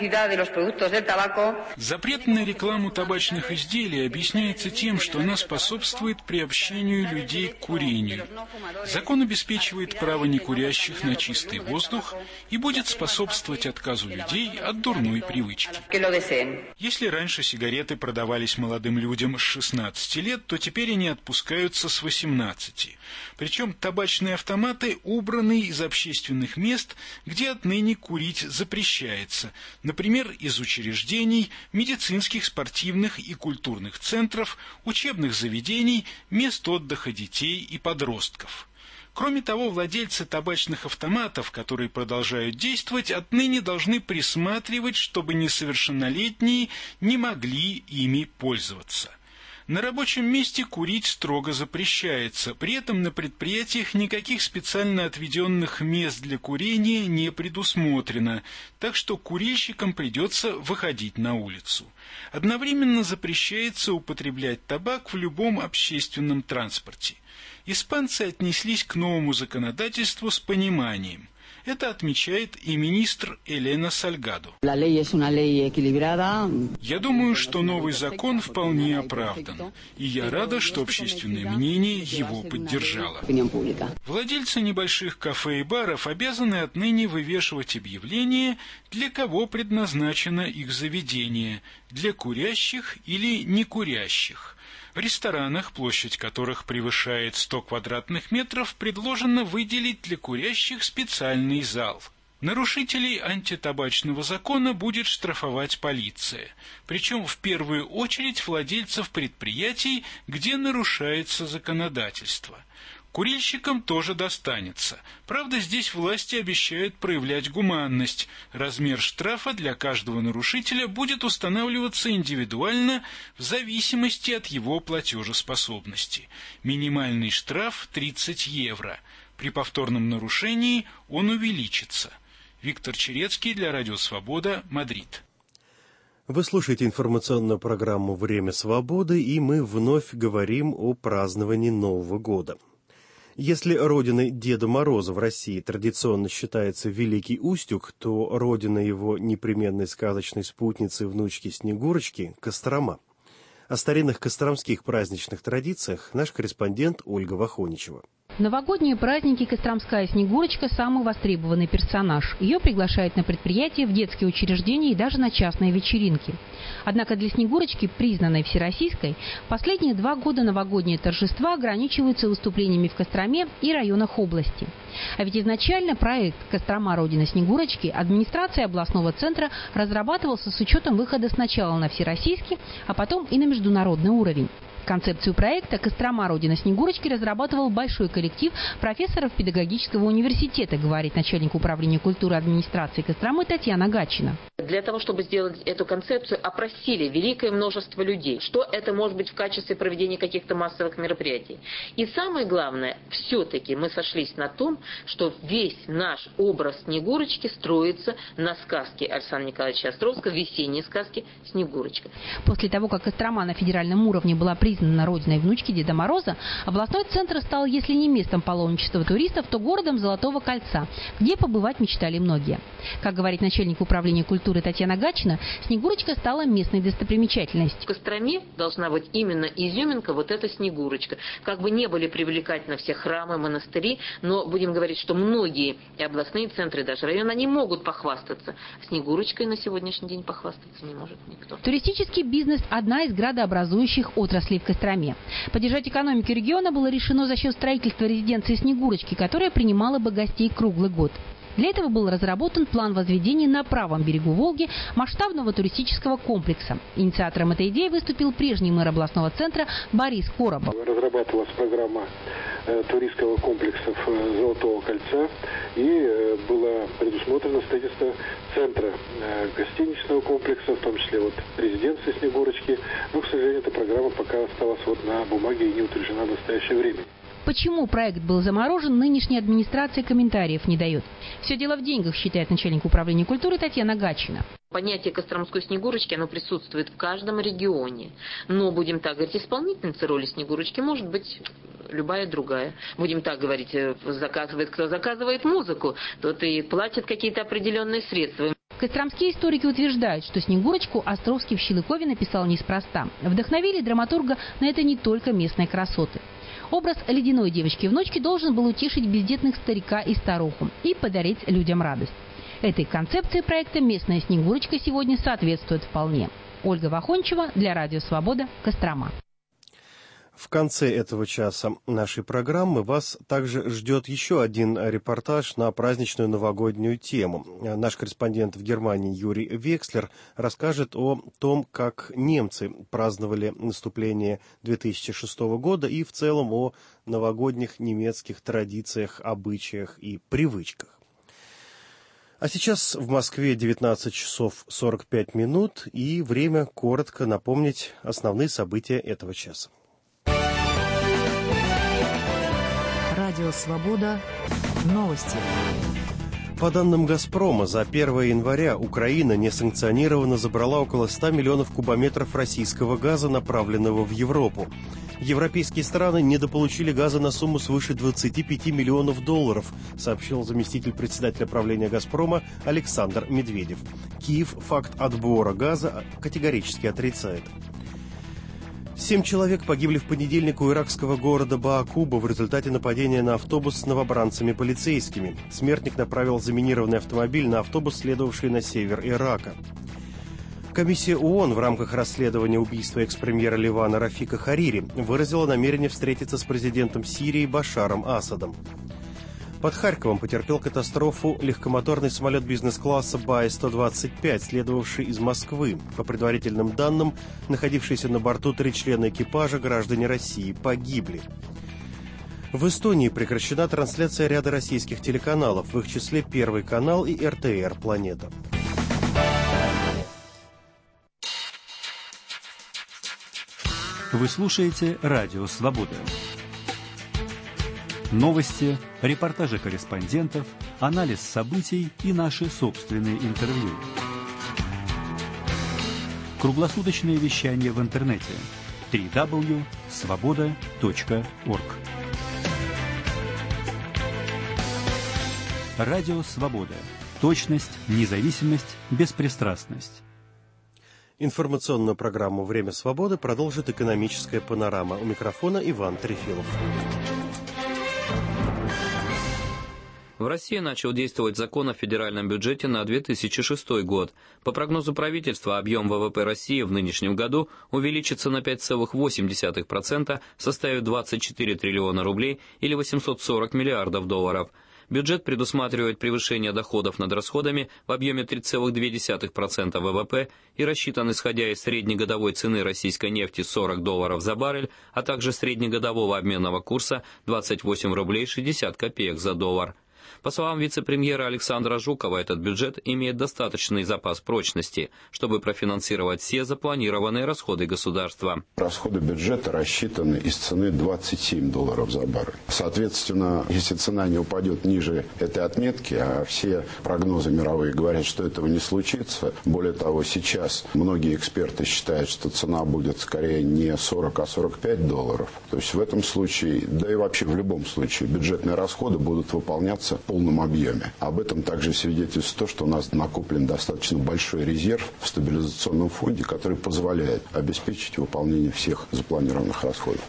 Запрет на рекламу табачных изделий объясняется тем, что она способствует приобщению людей к курению. Закон обеспечивает право некурящих на чистый воздух и будет способствовать отказу людей от дурной привычки. Если раньше сигареты продавались молодым людям с шестнадцати лет, то теперь они отпускаются с восемнадцати. Причем табачные автоматы убраны из общественных мест, где отныне курить запрещается, например, из учреждений, медицинских, спортивных и культурных центров, учебных заведений, мест отдыха детей и подростков. Кроме того, владельцы табачных автоматов, которые продолжают действовать, отныне должны присматривать, чтобы несовершеннолетние не могли ими пользоваться. На рабочем месте курить строго запрещается, при этом на предприятиях никаких специально отведенных мест для курения не предусмотрено, так что курильщикам придется выходить на улицу. Одновременно запрещается употреблять табак в любом общественном транспорте. Испанцы отнеслись к новому законодательству с пониманием. Это отмечает и министр Элена Сальгадо. Я думаю, что новый закон вполне оправдан, и я рада, что общественное мнение его поддержало. Владельцы небольших кафе и баров обязаны отныне вывешивать объявления, для кого предназначено их заведение, для курящих или некурящих. В ресторанах, площадь которых превышает сто квадратных метров, предложено выделить для курящих специальный зал. Нарушителей антитабачного закона будет штрафовать полиция, причем в первую очередь владельцев предприятий, где нарушается законодательство. Курильщикам тоже достанется. Правда, здесь власти обещают проявлять гуманность. Размер штрафа для каждого нарушителя будет устанавливаться индивидуально в зависимости от его платежеспособности. Минимальный штраф тридцать евро. При повторном нарушении он увеличится. Виктор Черецкий для Радио Свобода, Мадрид. Вы слушаете информационную программу «Время свободы», и мы вновь говорим о праздновании Нового года. Если родиной Деда Мороза в России традиционно считается Великий Устюг, то родина его непременной сказочной спутницы внучки Снегурочки – Кострома. О старинных костромских праздничных традициях наш корреспондент Ольга Вахоничева. В новогодние праздники костромская Снегурочка – самый востребованный персонаж. Ее приглашают на предприятия, в детские учреждения и даже на частные вечеринки. Однако для Снегурочки, признанной всероссийской, последние два года новогодние торжества ограничиваются выступлениями в Костроме и районах области. А ведь изначально проект «Кострома. Родина Снегурочки» администрация областного центра разрабатывался с учетом выхода сначала на всероссийский, а потом и на международный уровень. Концепцию проекта «Кострома. Родина Снегурочки» разрабатывал большой коллектив профессоров педагогического университета, говорит начальник управления культуры администрации Костромы Татьяна Гатчина. Для того, чтобы сделать эту концепцию, опросили великое множество людей, что это может быть в качестве проведения каких-то массовых мероприятий. И самое главное, все-таки мы сошлись на том, что весь наш образ Снегурочки строится на сказке Александра Николаевича Островского, весенней сказке «Снегурочка». После того, как Кострома на федеральном уровне была признана родиной внучки Деда Мороза, областной центр стал, если не местом паломничества туристов, то городом Золотого кольца, где побывать мечтали многие. Как говорит начальник управления культуры Татьяна Гатчина, Снегурочка стала местной достопримечательностью. В Костроме должна быть именно изюминка, вот эта Снегурочка. Как бы не были привлекательны все храмы, монастыри, но будем говорить, что многие и областные центры, даже районы, они могут похвастаться. Снегурочкой на сегодняшний день похвастаться не может никто. Туристический бизнес – одна из градообразующих отраслей в Костроме. Поддержать экономику региона было решено за счет строительства резиденции Снегурочки, которая принимала бы гостей круглый год. Для этого был разработан план возведения на правом берегу Волги масштабного туристического комплекса. Инициатором этой идеи выступил прежний мэр областного центра Борис Коробов. Разрабатывалась программа туристского комплекса Золотого кольца, и было предусмотрено строительство центра гостиничного комплекса, в том числе вот резиденции Снегурочки. Но, к сожалению, эта программа пока осталась вот на бумаге и не утверждена в настоящее время. Почему проект был заморожен, нынешняя администрация комментариев не дает. Все дело в деньгах, считает начальник управления культуры Татьяна Гатчина. Понятие Костромской Снегурочки, оно присутствует в каждом регионе. Но, будем так говорить, исполнительницей роли Снегурочки может быть любая другая. Будем так говорить, заказывает, кто заказывает музыку, тот и платит какие-то определенные средства. Костромские историки утверждают, что «Снегурочку» Островский в Щелыкове написал неспроста. Вдохновили драматурга на это не только местные красоты. Образ ледяной девочки-внучки должен был утешить бездетных старика и старуху и подарить людям радость. Этой концепции проекта местная Снегурочка сегодня соответствует вполне. Ольга Вахончева для Радио Свобода, Кострома. В конце этого часа нашей программы вас также ждет еще один репортаж на праздничную новогоднюю тему. Наш корреспондент в Германии Юрий Векслер расскажет о том, как немцы праздновали наступление две тысячи шестого года и в целом о новогодних немецких традициях, обычаях и привычках. А сейчас в Москве девятнадцать часов сорок пять минут, и время коротко напомнить основные события этого часа. Радио «Свобода». Новости. По данным «Газпрома», за первое января Украина несанкционированно забрала около ста миллионов кубометров российского газа, направленного в Европу. Европейские страны недополучили газа на сумму свыше двадцати пяти миллионов долларов, сообщил заместитель председателя правления «Газпрома» Александр Медведев. Киев факт отбора газа категорически отрицает. Семь человек погибли в понедельник у иракского города Баакуба в результате нападения на автобус с новобранцами-полицейскими. Смертник направил заминированный автомобиль на автобус, следовавший на север Ирака. Комиссия ООН в рамках расследования убийства экс-премьера Ливана Рафика Харири выразила намерение встретиться с президентом Сирии Башаром Асадом. Под Харьковом потерпел катастрофу легкомоторный самолет бизнес-класса Бай сто двадцать пять, следовавший из Москвы. По предварительным данным, находившиеся на борту три члена экипажа, граждане России, погибли. В Эстонии прекращена трансляция ряда российских телеканалов, в их числе Первый канал и эр тэ эр «Планета». Вы слушаете Радио Свобода. Новости, репортажи корреспондентов, анализ событий и наши собственные интервью. Круглосуточное вещание в интернете дабл ю дабл ю дабл ю точка свобода точка орг. Радио Свобода. Точность, независимость, беспристрастность. Информационную программу «Время свободы» продолжит экономическая панорама. У микрофона Иван Трефилов. В России начал действовать закон о федеральном бюджете на две тысячи шестой год. По прогнозу правительства, объем вэ вэ пэ России в нынешнем году увеличится на пять целых восемь десятых процента, составит двадцать четыре триллиона рублей или восемьсот сорок миллиардов долларов. Бюджет предусматривает превышение доходов над расходами в объеме три целых две десятых процента вэ вэ пэ и рассчитан, исходя из среднегодовой цены российской нефти сорок долларов за баррель, а также среднегодового обменного курса двадцать восемь рублей шестьдесят копеек за доллар. По словам вице-премьера Александра Жукова, этот бюджет имеет достаточный запас прочности, чтобы профинансировать все запланированные расходы государства. Расходы бюджета рассчитаны из цены двадцать семь долларов за баррель. Соответственно, если цена не упадет ниже этой отметки, а все прогнозы мировые говорят, что этого не случится, более того, сейчас многие эксперты считают, что цена будет скорее не сорок, а сорок пять долларов. То есть в этом случае, да и вообще в любом случае, бюджетные расходы будут выполняться в полном объеме. Об этом также свидетельствует то, что у нас накоплен достаточно большой резерв в стабилизационном фонде, который позволяет обеспечить выполнение всех запланированных расходов.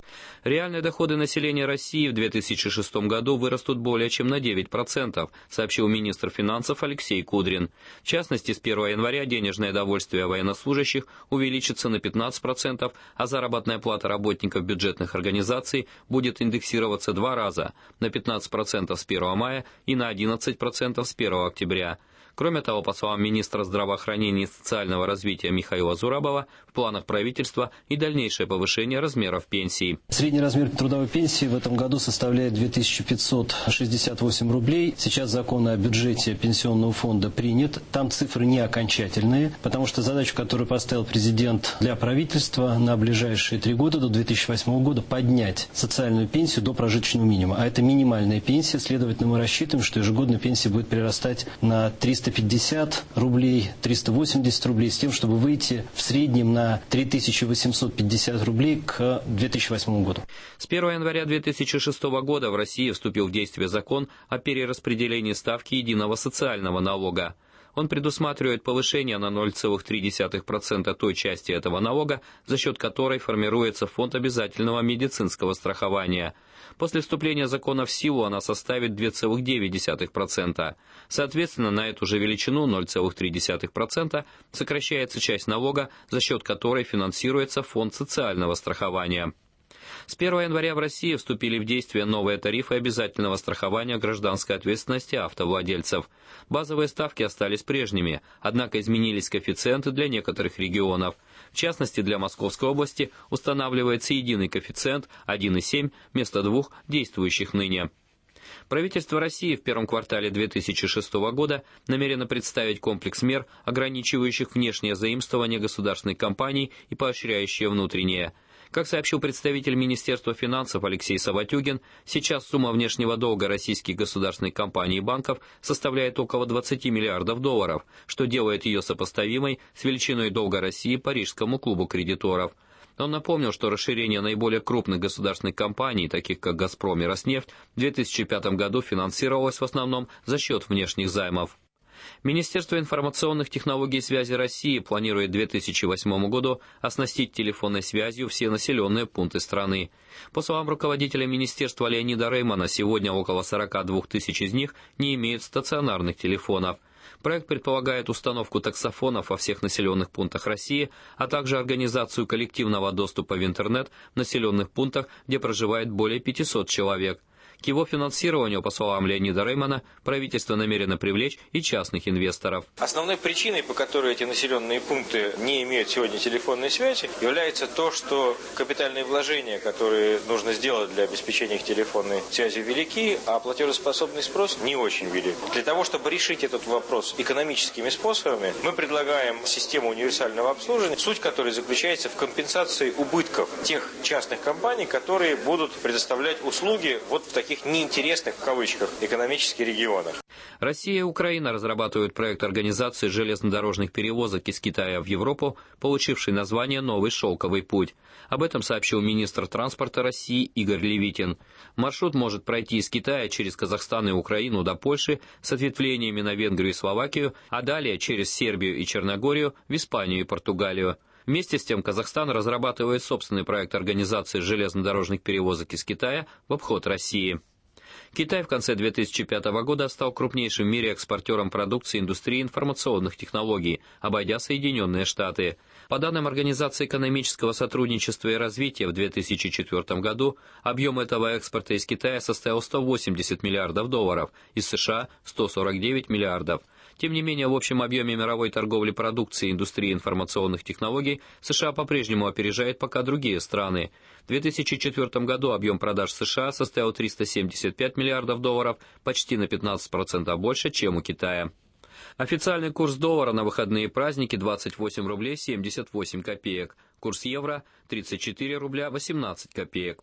Реальные доходы населения России в две тысячи шестом году вырастут более чем на девять процентов, сообщил министр финансов Алексей Кудрин. В частности, с первого января денежное довольствие военнослужащих увеличится на пятнадцать процентов, а заработная плата работников бюджетных организаций будет индексироваться два раза – на пятнадцать процентов с первого мая и на одиннадцать процентов с первого октября. Кроме того, по словам министра здравоохранения и социального развития Михаила Зурабова, в планах правительства и дальнейшее повышение размеров пенсий. Средний размер трудовой пенсии в этом году составляет две тысячи пятьсот шестьдесят восемь рублей. Сейчас закон о бюджете пенсионного фонда принят. Там цифры не окончательные, потому что задачу, которую поставил президент для правительства на ближайшие три года, до две тысячи восьмого года, поднять социальную пенсию до прожиточного минимума. А это минимальная пенсия, следовательно, мы рассчитываем, что ежегодно пенсия будет прирастать на триста пятьдесят рублей, триста восемьдесят рублей, с тем, чтобы выйти в среднем на три тысячи восемьсот пятьдесят рублей к две тысячи восьмому году. С первого января две тысячи шестого года в России вступил в действие закон о перераспределении ставки единого социального налога. Он предусматривает повышение на ноль целых три десятых процента той части этого налога, за счет которой формируется фонд обязательного медицинского страхования. После вступления закона в силу она составит два целых девять десятых процента. Соответственно, на эту же величину ноль целых три десятых процента сокращается часть налога, за счет которой финансируется фонд социального страхования. С первого января в России вступили в действие новые тарифы обязательного страхования гражданской ответственности автовладельцев. Базовые ставки остались прежними, однако изменились коэффициенты для некоторых регионов. В частности, для Московской области устанавливается единый коэффициент один целых семь десятых вместо двух действующих ныне. Правительство России в первом квартале две тысячи шестого года намерено представить комплекс мер, ограничивающих внешнее заимствование государственных компаний и поощряющие внутреннее. Как сообщил представитель Министерства финансов Алексей Саватюгин, сейчас сумма внешнего долга российских государственных компаний и банков составляет около двадцати миллиардов долларов, что делает ее сопоставимой с величиной долга России Парижскому клубу кредиторов. Он напомнил, что расширение наиболее крупных государственных компаний, таких как «Газпром» и «Роснефть», в две тысячи пятом году финансировалось в основном за счет внешних займов. Министерство информационных технологий и связи России планирует к две тысячи восьмому году оснастить телефонной связью все населенные пункты страны. По словам руководителя министерства Леонида Реймана, сегодня около сорока двух тысяч из них не имеют стационарных телефонов. Проект предполагает установку таксофонов во всех населенных пунктах России, а также организацию коллективного доступа в интернет в населенных пунктах, где проживает более пятисот человек. К его финансированию, по словам Леонида Реймана, правительство намерено привлечь и частных инвесторов. Основной причиной, по которой эти населенные пункты не имеют сегодня телефонной связи, является то, что капитальные вложения, которые нужно сделать для обеспечения их телефонной связи, велики, а платежеспособный спрос не очень велик. Для того, чтобы решить этот вопрос экономическими способами, мы предлагаем систему универсального обслуживания, суть которой заключается в компенсации убытков тех частных компаний, которые будут предоставлять услуги вот в таких таких неинтересных, в кавычках, экономических регионах. Россия и Украина разрабатывают проект организации железнодорожных перевозок из Китая в Европу, получивший название «Новый шелковый путь». Об этом сообщил министр транспорта России Игорь Левитин. Маршрут может пройти из Китая через Казахстан и Украину до Польши с ответвлениями на Венгрию и Словакию, а далее через Сербию и Черногорию в Испанию и Португалию. Вместе с тем Казахстан разрабатывает собственный проект организации железнодорожных перевозок из Китая в обход России. Китай в конце две тысячи пятого года стал крупнейшим в мире экспортером продукции индустрии информационных технологий, обойдя Соединенные Штаты. По данным Организации экономического сотрудничества и развития, в две тысячи четвёртом году объем этого экспорта из Китая составил сто восемьдесят миллиардов долларов, из США – сто сорок девять миллиардов. Тем не менее, в общем объеме мировой торговли продукцией индустрии информационных технологий США по-прежнему опережает пока другие страны. В две тысячи четвёртом году объем продаж США составил триста семьдесят пять миллиардов долларов, почти на пятнадцать процентов больше, чем у Китая. Официальный курс доллара на выходные праздники двадцать восемь рублей семьдесят восемь копеек. Курс евро тридцать четыре рубля восемнадцать копеек.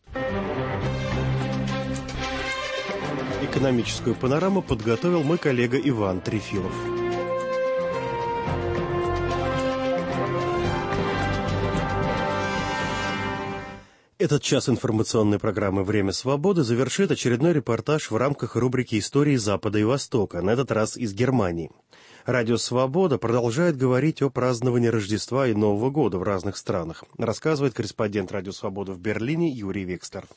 Экономическую панораму подготовил мой коллега Иван Трефилов. Этот час информационной программы «Время свободы» завершит очередной репортаж в рамках рубрики «Истории Запада и Востока», на этот раз из Германии. Радио «Свобода» продолжает говорить о праздновании Рождества и Нового года в разных странах, рассказывает корреспондент «Радио Свобода» в Берлине Юрий Викстер.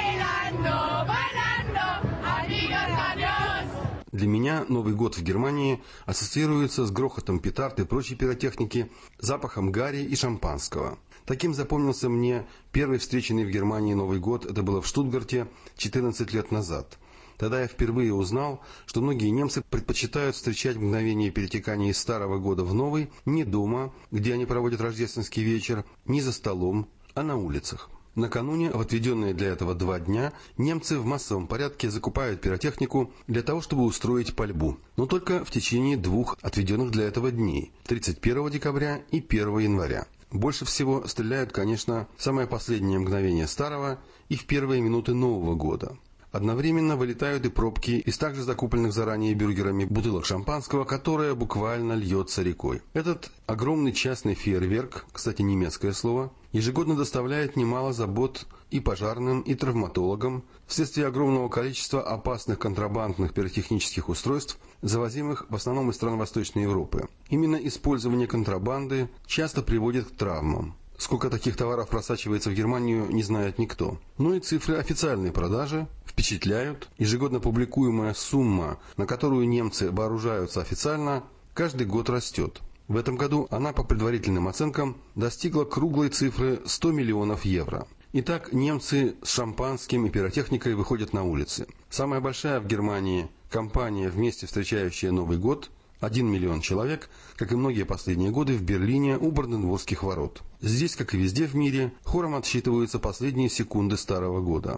Для меня Новый год в Германии ассоциируется с грохотом петард и прочей пиротехники, запахом гари и шампанского. Таким запомнился мне первый встреченный в Германии Новый год, это было в Штутгарте четырнадцать лет назад. Тогда я впервые узнал, что многие немцы предпочитают встречать мгновение перетекания из старого года в новый не дома, где они проводят рождественский вечер, не за столом, а на улицах. Накануне, в отведенные для этого два дня, немцы в массовом порядке закупают пиротехнику для того, чтобы устроить пальбу. Но только в течение двух отведенных для этого дней – тридцать первого декабря и первого января. Больше всего стреляют, конечно, в самое последнее мгновение старого и в первые минуты Нового года. Одновременно вылетают и пробки из также закупленных заранее бюргерами бутылок шампанского, которое буквально льется рекой. Этот огромный частный фейерверк, кстати, немецкое слово, ежегодно доставляет немало забот и пожарным, и травматологам вследствие огромного количества опасных контрабандных пиротехнических устройств, завозимых в основном из стран Восточной Европы. Именно использование контрабанды часто приводит к травмам. Сколько таких товаров просачивается в Германию, не знает никто. Но и цифры официальной продажи впечатляют. Ежегодно публикуемая сумма, на которую немцы вооружаются официально, каждый год растет. В этом году она, по предварительным оценкам, достигла круглой цифры сто миллионов евро. Итак, немцы с шампанским и пиротехникой выходят на улицы. Самая большая в Германии компания, вместе встречающая Новый год, один миллион человек, как и многие последние годы в Берлине у Бранденбургских ворот. Здесь, как и везде в мире, хором отсчитываются последние секунды Старого года.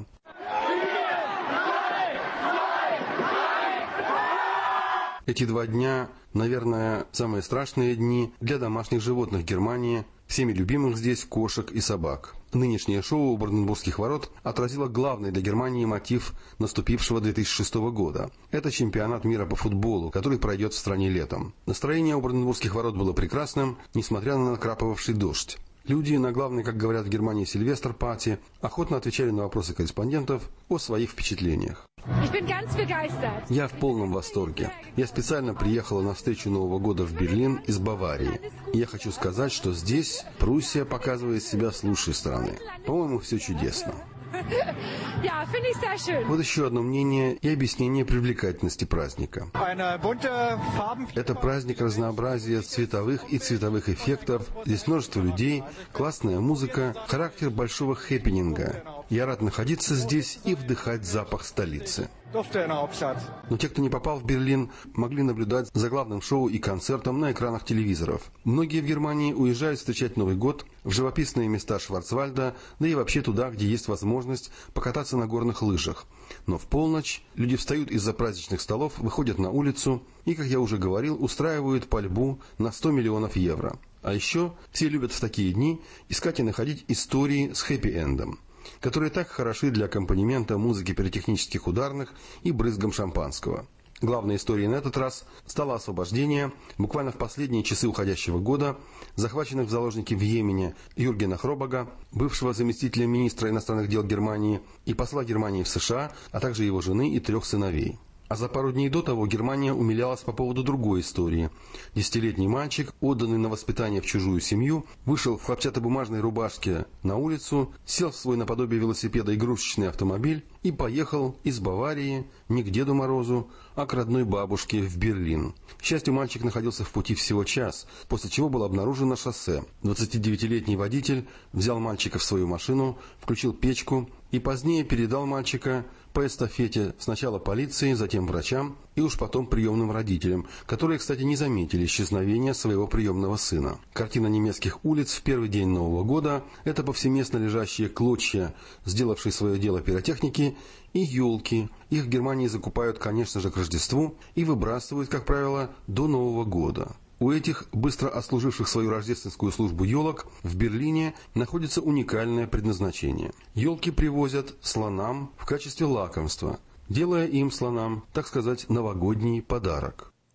Эти два дня, наверное, самые страшные дни для домашних животных Германии, всеми любимых здесь кошек и собак. Нынешнее шоу у Бранденбургских ворот отразило главный для Германии мотив наступившего две тысячи шестого года. Это чемпионат мира по футболу, который пройдет в стране летом. Настроение у Бранденбургских ворот было прекрасным, несмотря на накрапывавший дождь. Люди на главной, как говорят в Германии, Сильвестр-пати охотно отвечали на вопросы корреспондентов о своих впечатлениях. Я в полном восторге. Я специально приехала на встречу Нового года в Берлин из Баварии. И я хочу сказать, что здесь Пруссия показывает себя с лучшей стороны. По-моему, все чудесно. Вот еще одно мнение и объяснение привлекательности праздника. Это праздник разнообразия цветовых и цветовых эффектов. Здесь множество людей, классная музыка, характер большого хэппининга. Я рад находиться здесь и вдыхать запах столицы. Но те, кто не попал в Берлин, могли наблюдать за главным шоу и концертом на экранах телевизоров. Многие в Германии уезжают встречать Новый год в живописные места Шварцвальда, да и вообще туда, где есть возможность покататься на горных лыжах. Но в полночь люди встают из-за праздничных столов, выходят на улицу и, как я уже говорил, устраивают пальбу на сто миллионов евро. А еще все любят в такие дни искать и находить истории с хэппи-эндом, которые так хороши для аккомпанемента музыки пиротехнических ударных и брызгом шампанского. Главной историей на этот раз стало освобождение, буквально в последние часы уходящего года, захваченных в заложники в Йемене Юргена Хробага, бывшего заместителя министра иностранных дел Германии и посла Германии в США, а также его жены и трех сыновей. А за пару дней до того Германия умилялась по поводу другой истории. Десятилетний мальчик, отданный на воспитание в чужую семью, вышел в хлопчатобумажной рубашке на улицу, сел в свой наподобие велосипеда игрушечный автомобиль и поехал из Баварии не к Деду Морозу, а к родной бабушке в Берлин. К счастью, мальчик находился в пути всего час, после чего был обнаружен на шоссе. двадцатидевятилетний водитель взял мальчика в свою машину, включил печку и позднее передал мальчика по эстафете сначала полиции, затем врачам и уж потом приемным родителям, которые, кстати, не заметили исчезновения своего приемного сына. Картина немецких улиц в первый день Нового года – это повсеместно лежащие клочья, сделавшие свое дело пиротехники, и елки. Их в Германии закупают, конечно же, к Рождеству и выбрасывают, как правило, до Нового года. У этих быстро отслуживших свою рождественскую службу елок в Берлине находится уникальное предназначение. Елки привозят слонам в качестве лакомства, делая им, слонам, так сказать, новогодний подарок.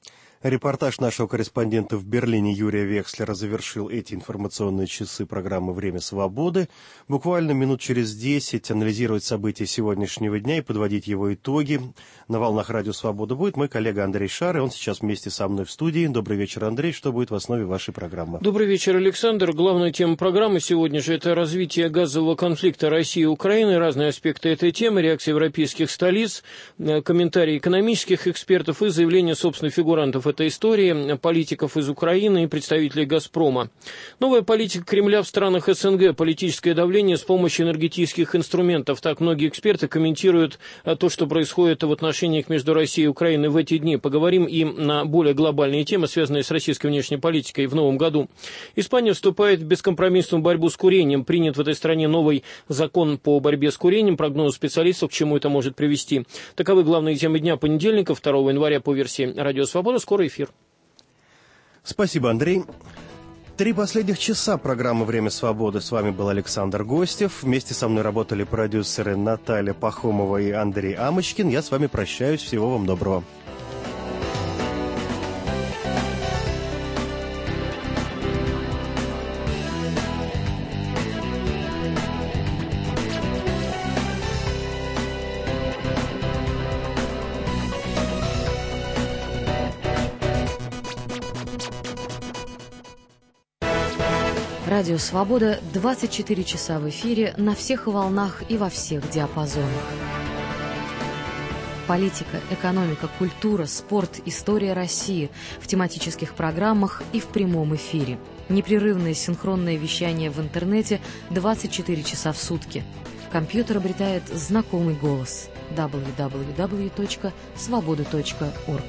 Репортаж нашего корреспондента в Берлине Юрия Векслера завершил эти информационные часы программы «Время свободы». Буквально минут через десять анализировать события сегодняшнего дня и подводить его итоги на волнах Радио Свобода будет мой коллега Андрей Шар, и он сейчас вместе со мной в студии. Добрый вечер, Андрей. Что будет в основе вашей программы? Добрый вечер, Александр. Главная тема программы сегодня же – это развитие газового конфликта России и Украины, разные аспекты этой темы, реакции европейских столиц, комментарии экономических экспертов и заявления собственных фигурантов этой истории, политиков из Украины и представителей «Газпрома». Новая политика Кремля в странах СНГ, политическое давление с помощью энергетических инструментов. Так многие эксперты комментируют то, что происходит в отношениях между Россией и Украиной в эти дни. Поговорим и на более глобальные темы, связанные с российской внешней политикой в новом году. Испания вступает в бескомпромиссную борьбу с курением. Принят в этой стране новый закон по борьбе с курением. Прогноз специалистов, к чему это может привести. Таковы главные темы дня понедельника, второго января по версии «Радио Свобода». Скоро эфир. Спасибо, Андрей. Три последних часа программы «Время свободы». С вами был Александр Гостев. Вместе со мной работали продюсеры Наталья Пахомова и Андрей Амочкин. Я с вами прощаюсь. Всего вам доброго. Радио «Свобода» двадцать четыре часа в эфире на всех волнах и во всех диапазонах. Политика, экономика, культура, спорт, история России в тематических программах и в прямом эфире. Непрерывное синхронное вещание в интернете двадцать четыре часа в сутки. Компьютер обретает знакомый голос. дабл ю дабл ю дабл ю точка свобода точка орг.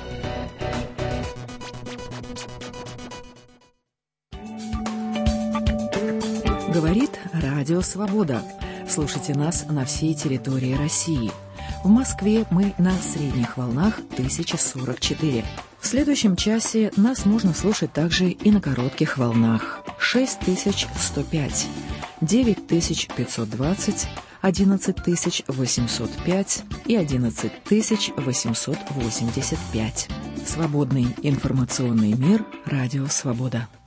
Говорит Радио Свобода. Слушайте нас на всей территории России. В Москве мы на средних волнах тысяча сорок четыре. В следующем часе нас можно слушать также и на коротких волнах шесть тысяч сто пять, девять тысяч пятьсот двадцать, одиннадцать тысяч восемьсот пять и одиннадцать тысяч восемьсот восемьдесят пять. Свободный информационный мир. Радио Свобода.